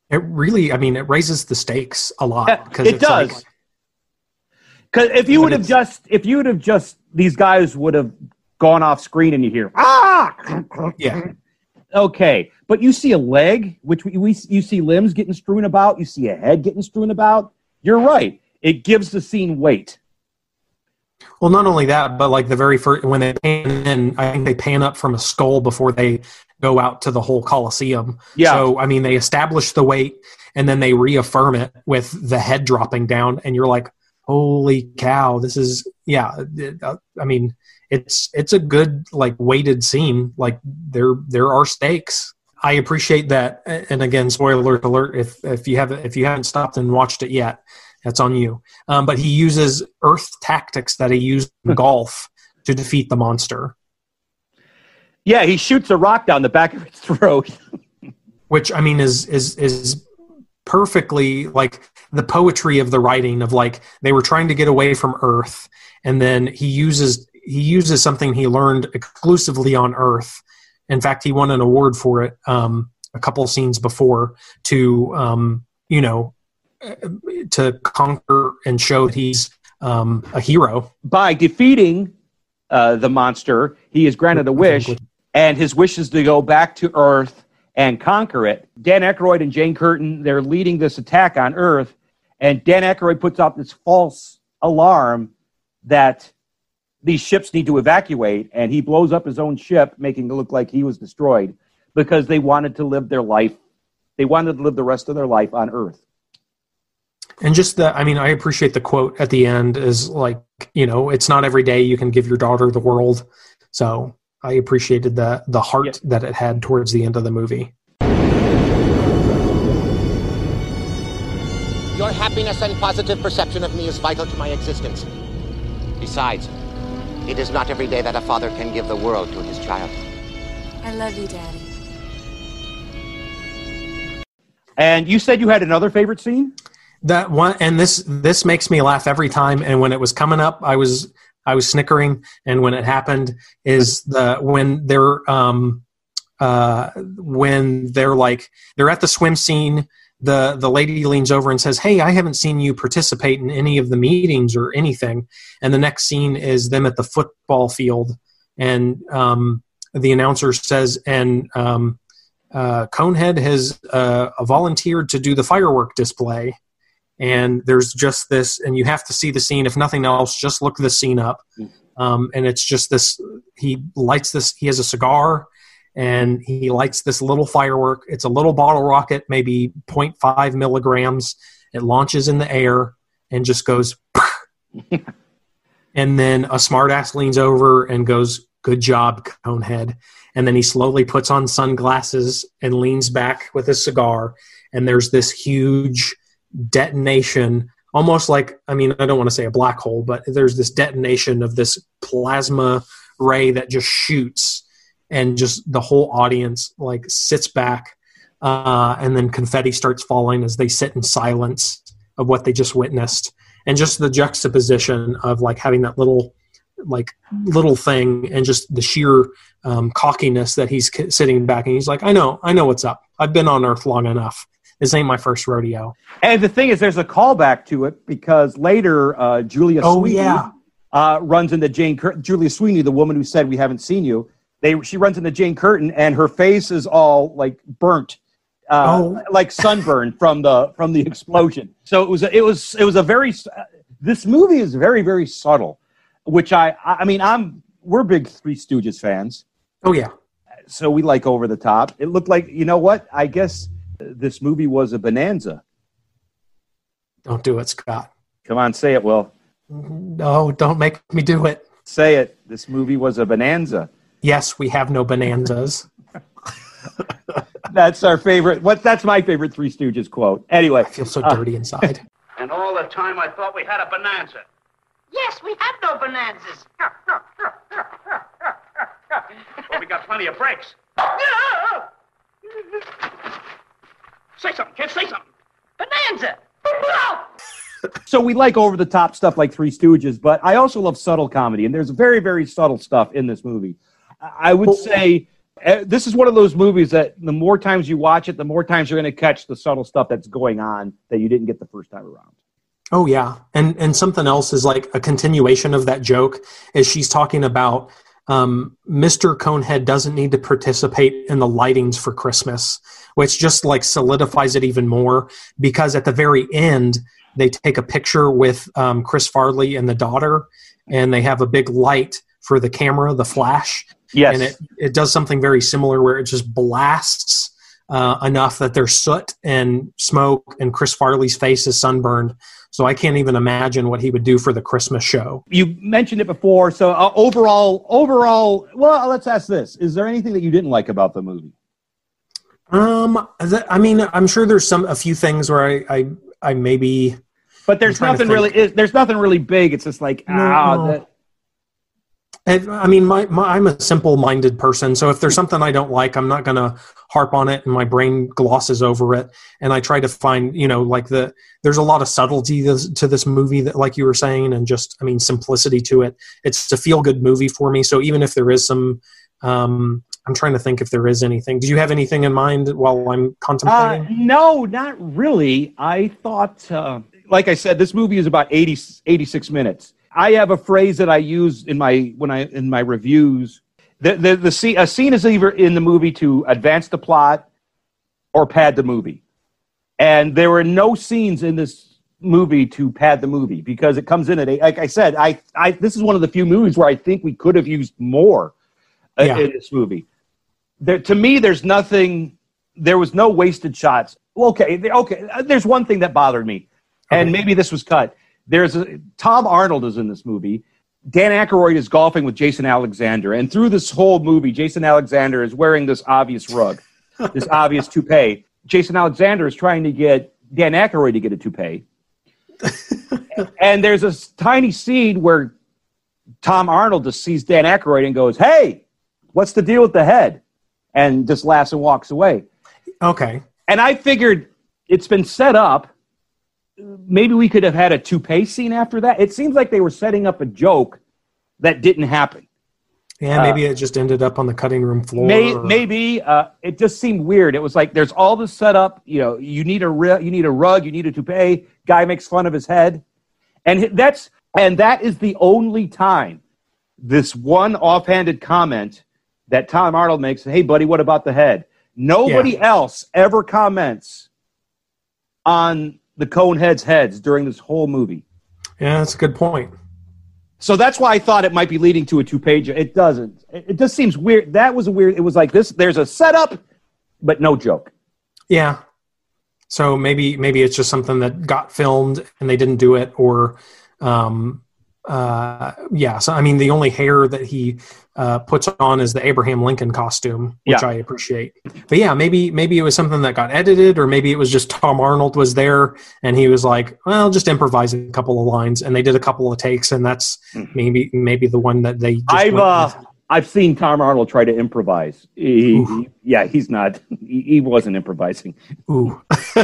It really, I mean, it raises the stakes a lot. Because it does. Like, Because if you would have just, if you would have just, these guys would have gone off screen and you hear, ah! Yeah. Okay. But you see a leg, which we, we you see limbs getting strewn about. You see a head getting strewn about. You're right. It gives the scene weight. Well, not only that, but like the very first, when they pan in, I think they pan up from a skull before they go out to the whole Colosseum. Yeah. So, I mean, they establish the weight and then they reaffirm it with the head dropping down. And you're like, holy cow, this is, yeah. It, uh, I mean, it's, it's a good, like, weighted scene. Like, there, there are stakes. I appreciate that. And again, spoiler alert, if, if you haven't, if you haven't stopped and watched it yet, that's on you. Um, but he uses Earth tactics that he used in golf to defeat the monster. Yeah, he shoots a rock down the back of its throat. Which, I mean, is is is perfectly, like, the poetry of the writing of, like, they were trying to get away from Earth, and then he uses he uses something he learned exclusively on Earth. In fact, he won an award for it um, a couple scenes before to, um, you know, to conquer and show that he's um, a hero. By defeating uh, the monster, he is granted a wish, and his wish is to go back to Earth and conquer it. Dan Aykroyd and Jane Curtin, they're leading this attack on Earth, and Dan Aykroyd puts out this false alarm that these ships need to evacuate, and he blows up his own ship, making it look like he was destroyed, because they wanted to live their life. They wanted to live the rest of their life on Earth. And just the, I mean, I appreciate the quote at the end is like, you know, it's not every day you can give your daughter the world. So I appreciated the the heart yep. that it had towards the end of the movie. Your happiness and positive perception of me is vital to my existence. Besides, it is not every day that a father can give the world to his child. I love you, Daddy. And you said you had another favorite scene? That one, and this this makes me laugh every time. And when it was coming up, I was I was snickering. And when it happened, is the when they're um uh when they're like they're at the swim scene. The the lady leans over and says, "Hey, I haven't seen you participate in any of the meetings or anything." And the next scene is them at the football field, and um, the announcer says, "And um, uh, Conehead has uh, volunteered to do the firework display." And there's just this, and you have to see the scene. If nothing else, just look the scene up. Um, and it's just this, he lights this, he has a cigar, and he lights this little firework. It's a little bottle rocket, maybe zero point five milligrams. It launches in the air and just goes, and then a smartass leans over and goes, "Good job, Conehead." And then he slowly puts on sunglasses and leans back with his cigar. And there's this huge detonation, almost like, I mean, I don't want to say a black hole, but there's this detonation of this plasma ray that just shoots, and just the whole audience like sits back, uh, and then confetti starts falling as they sit in silence of what they just witnessed. And just the juxtaposition of like having that little like little thing and just the sheer um, cockiness that he's sitting back, and he's like, I know, I know what's up. I've been on Earth long enough. This ain't my first rodeo. And the thing is, there's a callback to it, because later uh, Julia oh, Sweeney yeah. uh, runs into Jane Curtin. Julia Sweeney, the woman who said, "We haven't seen you." They she runs into Jane Curtin, and her face is all like burnt, uh, oh. like sunburn from the from the explosion. So it was a, it was it was a very uh, this movie is very very subtle, which I I mean I'm we're big Three Stooges fans. Oh yeah, so we like over the top. It looked like, you know what? I guess this movie was a bonanza. Don't do it, Scott. Come on, say it, Will. No, don't make me do it. Say it. This movie was a bonanza. Yes, we have no bonanzas. That's our favorite. What? That's my favorite Three Stooges quote. Anyway. I feel so dirty uh, inside. And all the time I thought we had a bonanza. Yes, we have no bonanzas. Well, we got plenty of breaks. Say something, kid, say something. Bonanza! So we like over-the-top stuff like Three Stooges, but I also love subtle comedy, and there's very, very subtle stuff in this movie. I would say Uh, This is one of those movies that the more times you watch it, the more times you're going to catch the subtle stuff that's going on that you didn't get the first time around. Oh yeah, and and something else is like a continuation of that joke is she's talking about um, Mister Conehead doesn't need to participate in the lightings for Christmas, which just like solidifies it even more because at the very end they take a picture with um, Chris Farley and the daughter, and they have a big light for the camera, the flash. Yes, and it it does something very similar where it just blasts uh, enough that there's soot and smoke, and Chris Farley's face is sunburned. So I can't even imagine what he would do for the Christmas show. You mentioned it before. So uh, overall, overall, well, let's ask this. Is there anything that you didn't like about the movie? Um, th- I mean, I'm sure there's some, a few things where I, I, I maybe, but there's nothing really, it, there's nothing really big. It's just like, no, ah, no. that, And, I mean, my, my, I'm a simple-minded person, so if there's something I don't like, I'm not going to harp on it, and my brain glosses over it. And I try to find, you know, like the there's a lot of subtlety to this, to this movie, that, like you were saying, and just, I mean, simplicity to it. It's a feel-good movie for me. So even if there is some, um, I'm trying to think if there is anything. Do you have anything in mind while I'm contemplating? Uh, no, not really. I thought, uh, like I said, this movie is about eighty, eighty-six minutes. I have a phrase that I use in my when I in my reviews. The the the scene, a scene is either in the movie to advance the plot or pad the movie, and there were no scenes in this movie to pad the movie because it comes in at eight. Like I said, I I this is one of the few movies where I think we could have used more uh, Yeah. in this movie. There, to me, there's nothing. There was no wasted shots. Well, okay, there- okay. There's one thing that bothered me, and maybe this was cut. There's a, Tom Arnold is in this movie. Dan Aykroyd is golfing with Jason Alexander. And through this whole movie, Jason Alexander is wearing this obvious rug, this obvious toupee. Jason Alexander is trying to get Dan Aykroyd to get a toupee. And there's a tiny scene where Tom Arnold just sees Dan Aykroyd and goes, "Hey, what's the deal with the head?" And just laughs and walks away. Okay. And I figured it's been set up. Maybe we could have had a toupee scene after that. It seems like they were setting up a joke that didn't happen. Yeah, maybe Uh, it just ended up on the cutting room floor. May, or- maybe uh, it just seemed weird. It was like there's all this setup. You know, you need a ri- you need a rug, you need a toupee. Guy makes fun of his head, and that's and that is the only time this one offhanded comment that Tom Arnold makes. Hey, buddy, what about the head? Nobody else ever comments on the Coneheads' heads during this whole movie. Yeah, that's a good point. So that's why I thought it might be leading to a two-page. It doesn't. It, it just seems weird. That was a weird. It was like this. There's a setup, but no joke. Yeah. So maybe maybe it's just something that got filmed and they didn't do it, or um, uh, yeah. So I mean, the only hair that he uh, puts on is the Abraham Lincoln costume, which Yeah. I appreciate. But yeah, maybe maybe it was something that got edited, or maybe it was just Tom Arnold was there and he was like, "Well, just improvise a couple of lines," and they did a couple of takes, and that's maybe maybe the one that they. Just I've went uh, with. I've seen Tom Arnold try to improvise. He, he- yeah, he's not. He, he wasn't improvising. Ooh.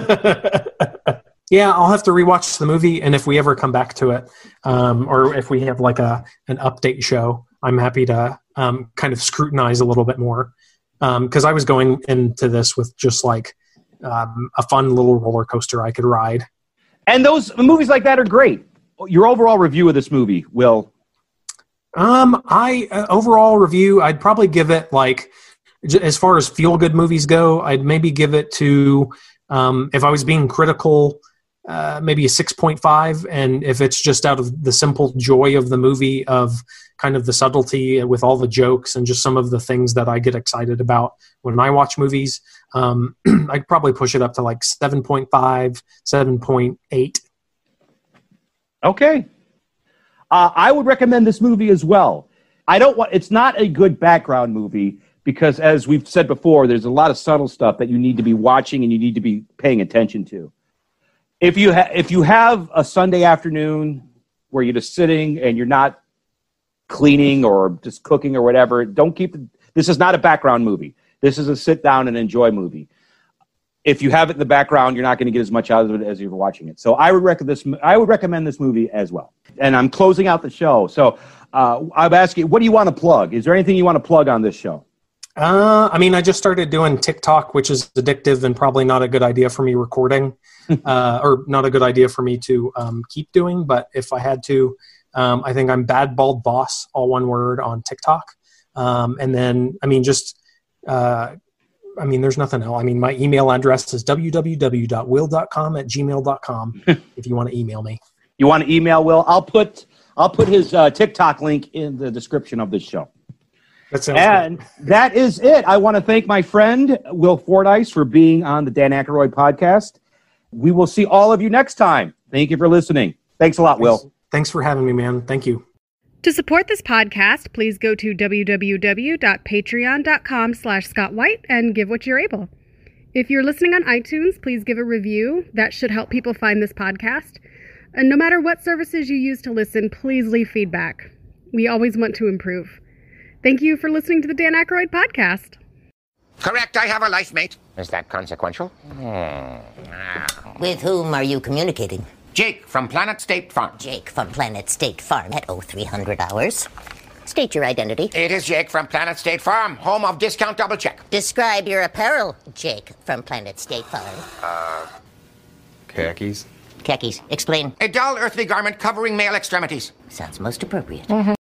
Yeah, I'll have to rewatch the movie, and if we ever come back to it, um, or if we have like a an update show, I'm happy to um, kind of scrutinize a little bit more, because I was going into this with just like um, a fun little roller coaster I could ride. And those movies like that are great. Your overall review of this movie, Will? Um, I uh, overall review, I'd probably give it like, j- as far as feel good movies go, I'd maybe give it to, um, if I was being critical, uh, maybe a six point five. And if it's just out of the simple joy of the movie, of kind of the subtlety with all the jokes and just some of the things that I get excited about when I watch movies, um, I'd probably push it up to like seven point five, seven point eight. Okay. Uh, I would recommend this movie as well. I don't want. It's not a good background movie because, as we've said before, there's a lot of subtle stuff that you need to be watching and you need to be paying attention to. If you ha- if you have a Sunday afternoon where you're just sitting and you're not cleaning or just cooking or whatever, don't keep. The, this is not a background movie. This is a sit down and enjoy movie. If you have it in the background, you're not going to get as much out of it as you're watching it. So I would recommend this. I would recommend this movie as well. And I'm closing out the show. So uh, I'm asking, what do you want to plug? Is there anything you want to plug on this show? Uh, I mean, I just started doing TikTok, which is addictive and probably not a good idea for me recording, uh, or not a good idea for me to um, keep doing. But if I had to, um, I think I'm Bad Bald Boss, all one word, on TikTok. Um, and then, I mean, just, uh, I mean, there's nothing else. I mean, my email address is w w w dot will dot com at gmail dot com if you want to email me. You want to email Will? I'll put I'll put his uh, TikTok link in the description of this show. That sounds and good. That is it. I want to thank my friend Will Fordyce for being on the Dan Aykroyd podcast. We will see all of you next time. Thank you for listening. Thanks a lot, Thanks. Will. Thanks for having me, man. Thank you. To support this podcast, please go to w w w dot patreon dot com slash Scott White and give what you're able. If you're listening on iTunes, please give a review. That should help people find this podcast. And no matter what services you use to listen, please leave feedback. We always want to improve. Thank you for listening to the Dan Aykroyd podcast. Correct, I have a life mate. Is that consequential? Hmm. With whom are you communicating? Jake from Planet State Farm. Jake from Planet State Farm at oh three hundred hours. State your identity. It is Jake from Planet State Farm, home of Discount Double Check. Describe your apparel, Jake from Planet State Farm. Uh, khakis? Khakis. Explain. A dull earthly garment covering male extremities. Sounds most appropriate. Mm-hmm.